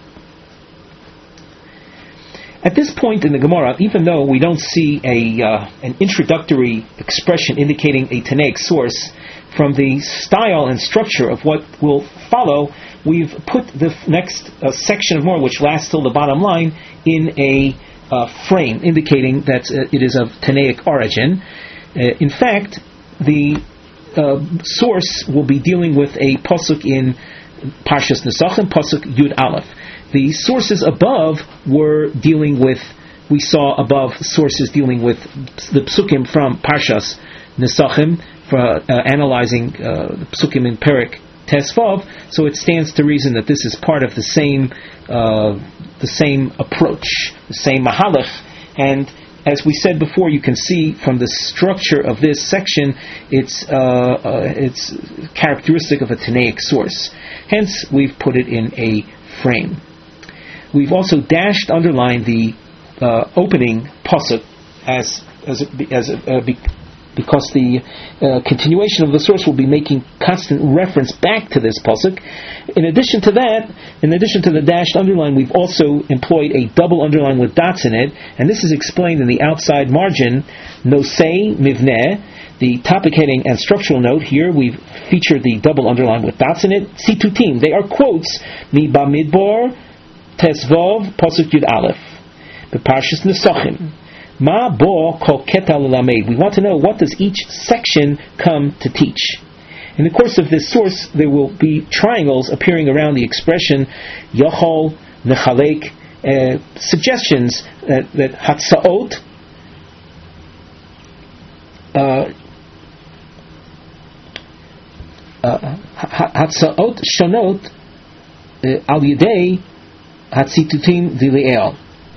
At this point in the Gemara, even though we don't see a uh, an introductory expression indicating a Tanaic source, from the style and structure of what will follow, we've put the next uh, section of more, which lasts till the bottom line, in a uh, frame, indicating that uh, it is of Tanaic origin. Uh, in fact, the uh, source will be dealing with a pasuk in Parshas Nesachim, pasuk Yud Aleph. The sources above were dealing with, we saw above sources dealing with the psukim from Parshas Nesachim, for uh, analyzing uh, the psukim in Perek Tesvav. So it stands to reason that this is part of the same uh, the same approach, the same mahalach. And as we said before, you can see from the structure of this section, it's uh, uh, it's characteristic of a Tanaic source. Hence, we've put it in a frame. We've also dashed, underlined the uh, opening pasuk as as as uh, because the uh, continuation of the source will be making constant reference back to this pasuk. In addition to that, in addition to the dashed underline, we've also employed a double underline with dots in it, and this is explained in the outside margin. Nosei mivneh, the topic heading and structural note. Here we've featured the double underline with dots in it. Situtim, they are quotes. Mi bamidbar Tesvov pasuk Yud Aleph, the Parshas Nesachim. Ma bo kol ketal lamed. We want to know, what does each section come to teach? In the course of this source, there will be triangles appearing around the expression Yachol Nechalek, uh, suggestions that, that Hatzaot, uh, Hatzaot shonot al yedei hatzitutim d'li'el.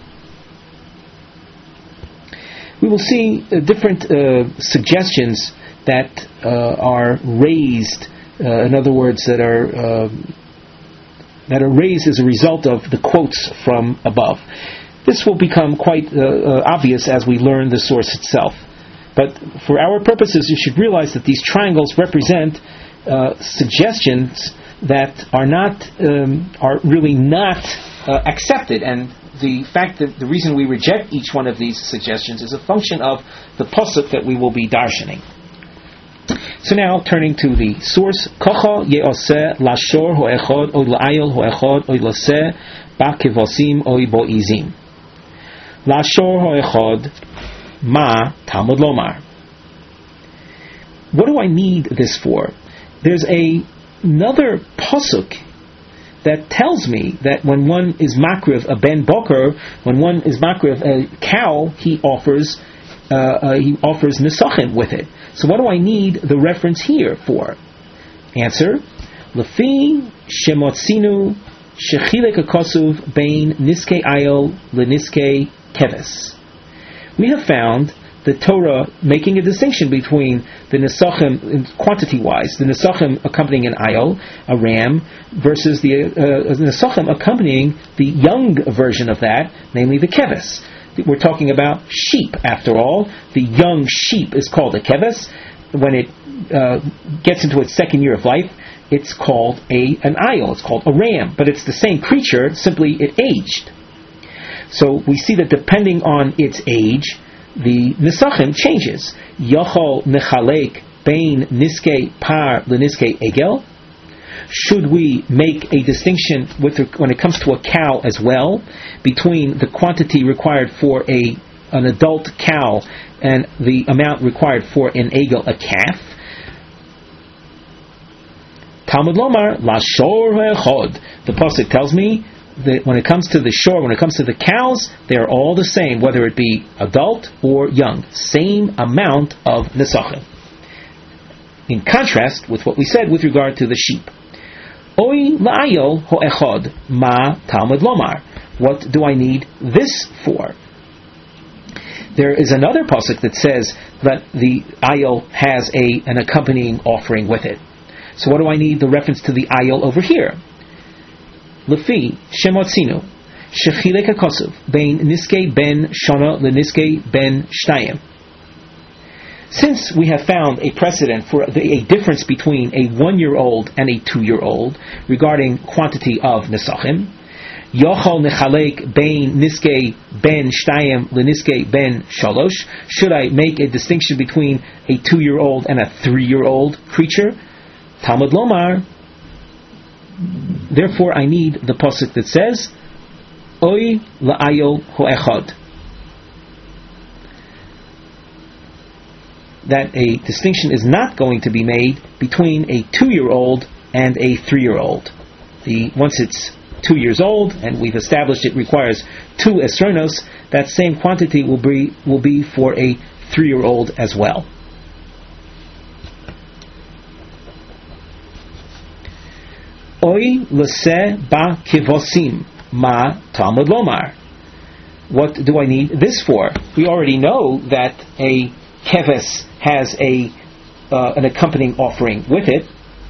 We will see uh, different uh, suggestions that uh, are raised. Uh, in other words, that are uh, that are raised as a result of the quotes from above. This will become quite uh, uh, obvious as we learn the source itself. But for our purposes, you should realize that these triangles represent uh, suggestions that are not um, are really not uh, accepted, and the fact that the reason we reject each one of these suggestions is a function of the pasuk that we will be darshaning. So now, turning to the source, Kocha ye'oseh lashor ho'echod oy la'ayol ho'echod oy loseh ba'kevosim oy bo'izim. Lashor ho'echod ma Talmud lomar. What do I need this for? There's a, another pasuk that tells me that when one is makriv a ben boker, when one is makriv a cow, he offers uh, uh, he offers nesachim with it. So what do I need the reference here for? Answer: Lefi shemotzinu shechilek hakosuv bein niskei ayol leniskei keves. We have found the Torah making a distinction between the nesachim, quantity-wise, the nesachim accompanying an ayol, a ram, versus the uh, nesachim accompanying the young version of that, namely the keves. We're talking about sheep, after all. The young sheep is called a keves. When it uh, gets into its second year of life, it's called a an ayol. It's called a ram, but it's the same creature, simply it aged. So we see that depending on its age, the nesachim changes. Yochol nechalek bein niskei par leniskei egel. Should we make a distinction with when it comes to a cow as well, between the quantity required for a an adult cow and the amount required for an egel, a calf? Talmud lomar lashor ha'echod. The pasuk tells me that when it comes to the shore, when it comes to the cows, they are all the same, whether it be adult or young. Same amount of nesachim. In contrast with what we said with regard to the sheep. Oy la'ayol ho'echod ma Talmud lomar. What do I need this for? There is another pasuk that says that the ayol has a an accompanying offering with it. So what do I need the reference to the ayol over here? Lefi shemotzinu shechilek hakosuv bein niskei ben shana leniskei ben shtayim. Since we have found a precedent for the, a difference between a one-year-old and a two-year-old regarding quantity of nesachim, yochol nechalek bein niskei ben shtayim leniskei ben shalosh. Should I make a distinction between a two-year-old and a three-year-old creature? Talmud lomar. Therefore, I need the pasuk that says, Oy la'ayol ho'echad. That a distinction is not going to be made between a two-year-old and a three-year-old. The once it's two years old, and we've established it requires two esronos, that same quantity will be will be for a three-year-old as well. Oy lase ba kivosim ma Talmud lomar. What do I need this for? We already know that a keves has a uh, an accompanying offering with it.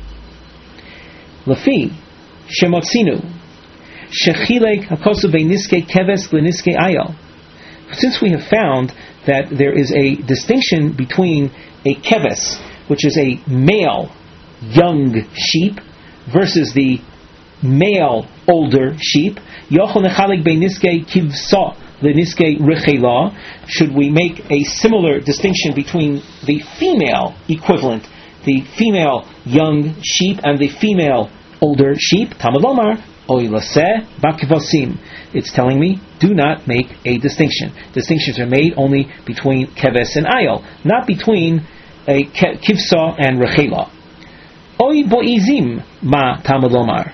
Lefi shemotzinu shechilek hakosuv beiniskei keves leniskei ayol. Since we have found that there is a distinction between a keves, which is a male young sheep, versus the male older sheep, yochel nechalek beiniskei kivsa leniskei rechela. Should we make a similar distinction between the female equivalent, the female young sheep, and the female older sheep? Talmud lomar oy laseh ba'kivosim. It's telling me, do not make a distinction. Distinctions are made only between keves and ayol, not between a kivsa and rechela. Oy bo'izim ma Talmud lomar.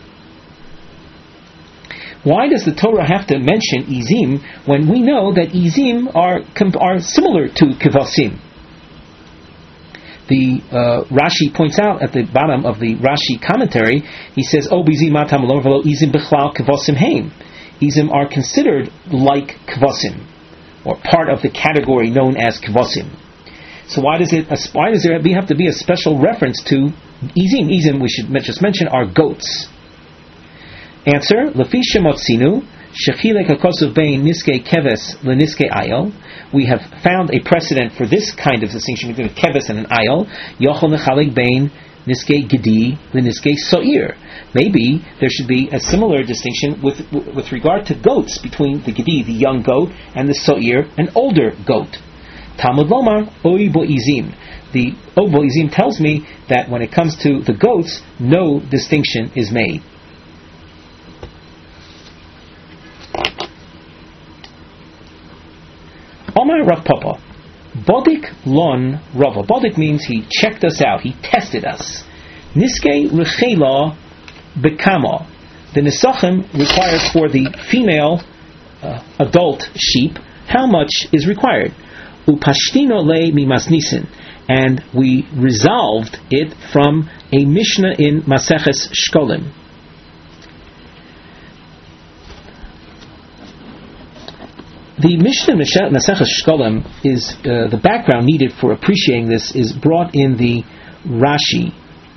Why does the Torah have to mention izim when we know that izim are are similar to kevasim? the uh, Rashi points out at the bottom of the Rashi commentary, he says, "O bizim matam lo velo izim bechlal kvosim heim." Izim are considered like kvosim, or part of the category known as kvosim. So why does it? Why does there have to be a special reference to izim? Izim, we should just mention, are goats. Answer: Lefi shemotzinu shechilek hakosov bein niskei keves leniskei ayil. We have found a precedent for this kind of distinction between a keves and an ayil. Yochel nechalek bein niskei gedi leniskei soir. Maybe there should be a similar distinction with with regard to goats between the gedi, the young goat, and the soir, an older goat. Talmud Lomar Oi Bo Izim. The Oi Bo Izim tells me that when it comes to the goats, no distinction is made. Omar Rav Papa, Bodik Lon Rava. Bodik means he checked us out, he tested us. Niskei Rechela Bekama. The Nesachim required for the female uh, adult sheep, how much is required? Upashtino le mimasnisin, and we resolved it from a Mishnah in Maseches Shkolim. The Mishnah in Maseches Shkolim is uh, the background needed for appreciating this is brought in the Rashi.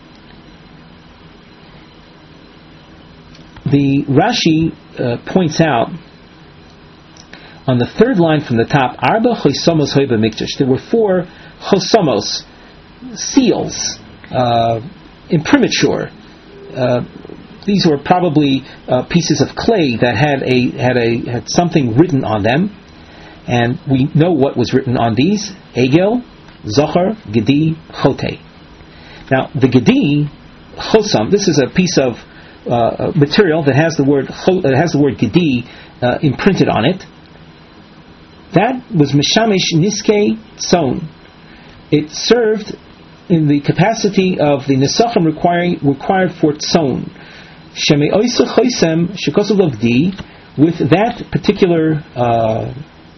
The Rashi uh, points out on the third line from the top, Arba Chosamos Hoiba Mikdash. There were four Chosamos, seals, uh, imprimatur. Uh, these were probably uh, pieces of clay that had a had a had something written on them, and we know what was written on these: Egel, Zohar, Gedi, Chote. Now, the Gedi, Chosam. This is a piece of uh, material that has the word that has the word Gedi uh, imprinted on it. That was Mishamish Niskei Tzon. It served in the capacity of the Nesachim requiring required for Tzon. Shemei Oisa Choisem Shekosov Gdi, with that particular uh,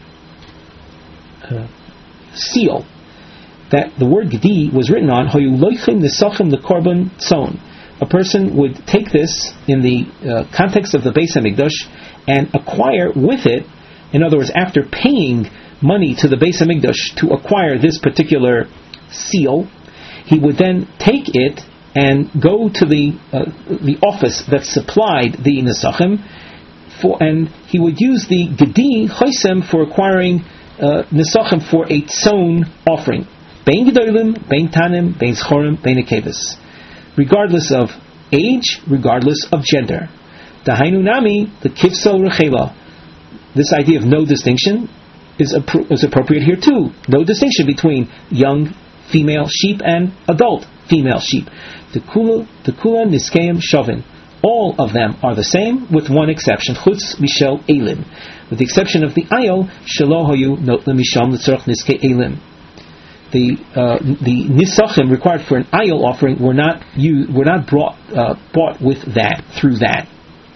uh, seal that the word Gdi was written on, Hoyu Loichim Nesachim the Korban Tzon. A person would take this in the uh, context of the Beis HaMikdash and acquire with it. In other words, after paying money to the Beis HaMikdash to acquire this particular seal, he would then take it and go to the uh, the office that supplied the Nesachim, for, and he would use the Gedi Choisem for acquiring uh, Nesachim for a tzon offering. Bein Gedolim, Bein Tanim, Bein Schorim, Bein Akevis. Regardless of age, regardless of gender. Dahainu Nami, the Kivso Rechela. This idea of no distinction is, appro- is appropriate here too. No distinction between young female sheep and adult female sheep. The kula, the kula niskeim shovin. All of them are the same, with one exception. Chutz mishel elim, with the exception of the ayol shelo hoyu not lemisham l'tzorach niskei elim. The uh, the nisachim required for an ayol offering were not used, were not brought uh, bought with that through that.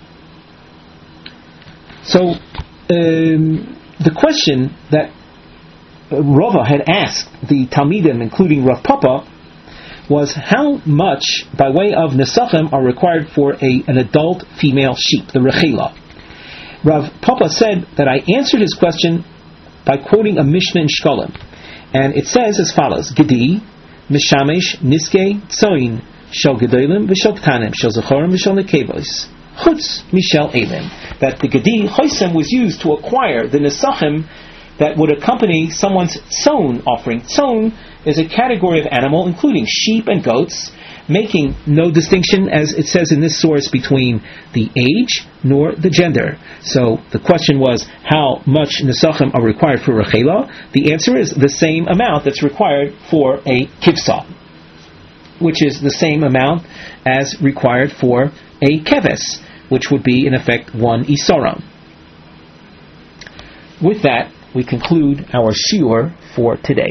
So. Um, the question that Rava had asked the Talmidim, including Rav Papa, was how much by way of Nesachim are required for a, an adult female sheep, the Rechela. Rav Papa said that I answered his question by quoting a Mishnah in Shkolim, and it says as follows: Gedi, Mishamesh, Niskei, Tzoin, Shel Gedolim, V'Shel Ktanim, Shel Zechorim, V'Shel Nekevos. Chutz Mishel Elim, that the Gedi Choisem was used to acquire the Nesachim that would accompany someone's tzon offering. Tzon is a category of animal including sheep and goats, making no distinction, as it says in this source, between the age nor the gender. So the question was, how much Nesachim are required for Rechela? The answer is the same amount that's required for a Kivsa, which is the same amount as required for a Keves, which would be in effect one Isaron. With that, we conclude our shiur for today.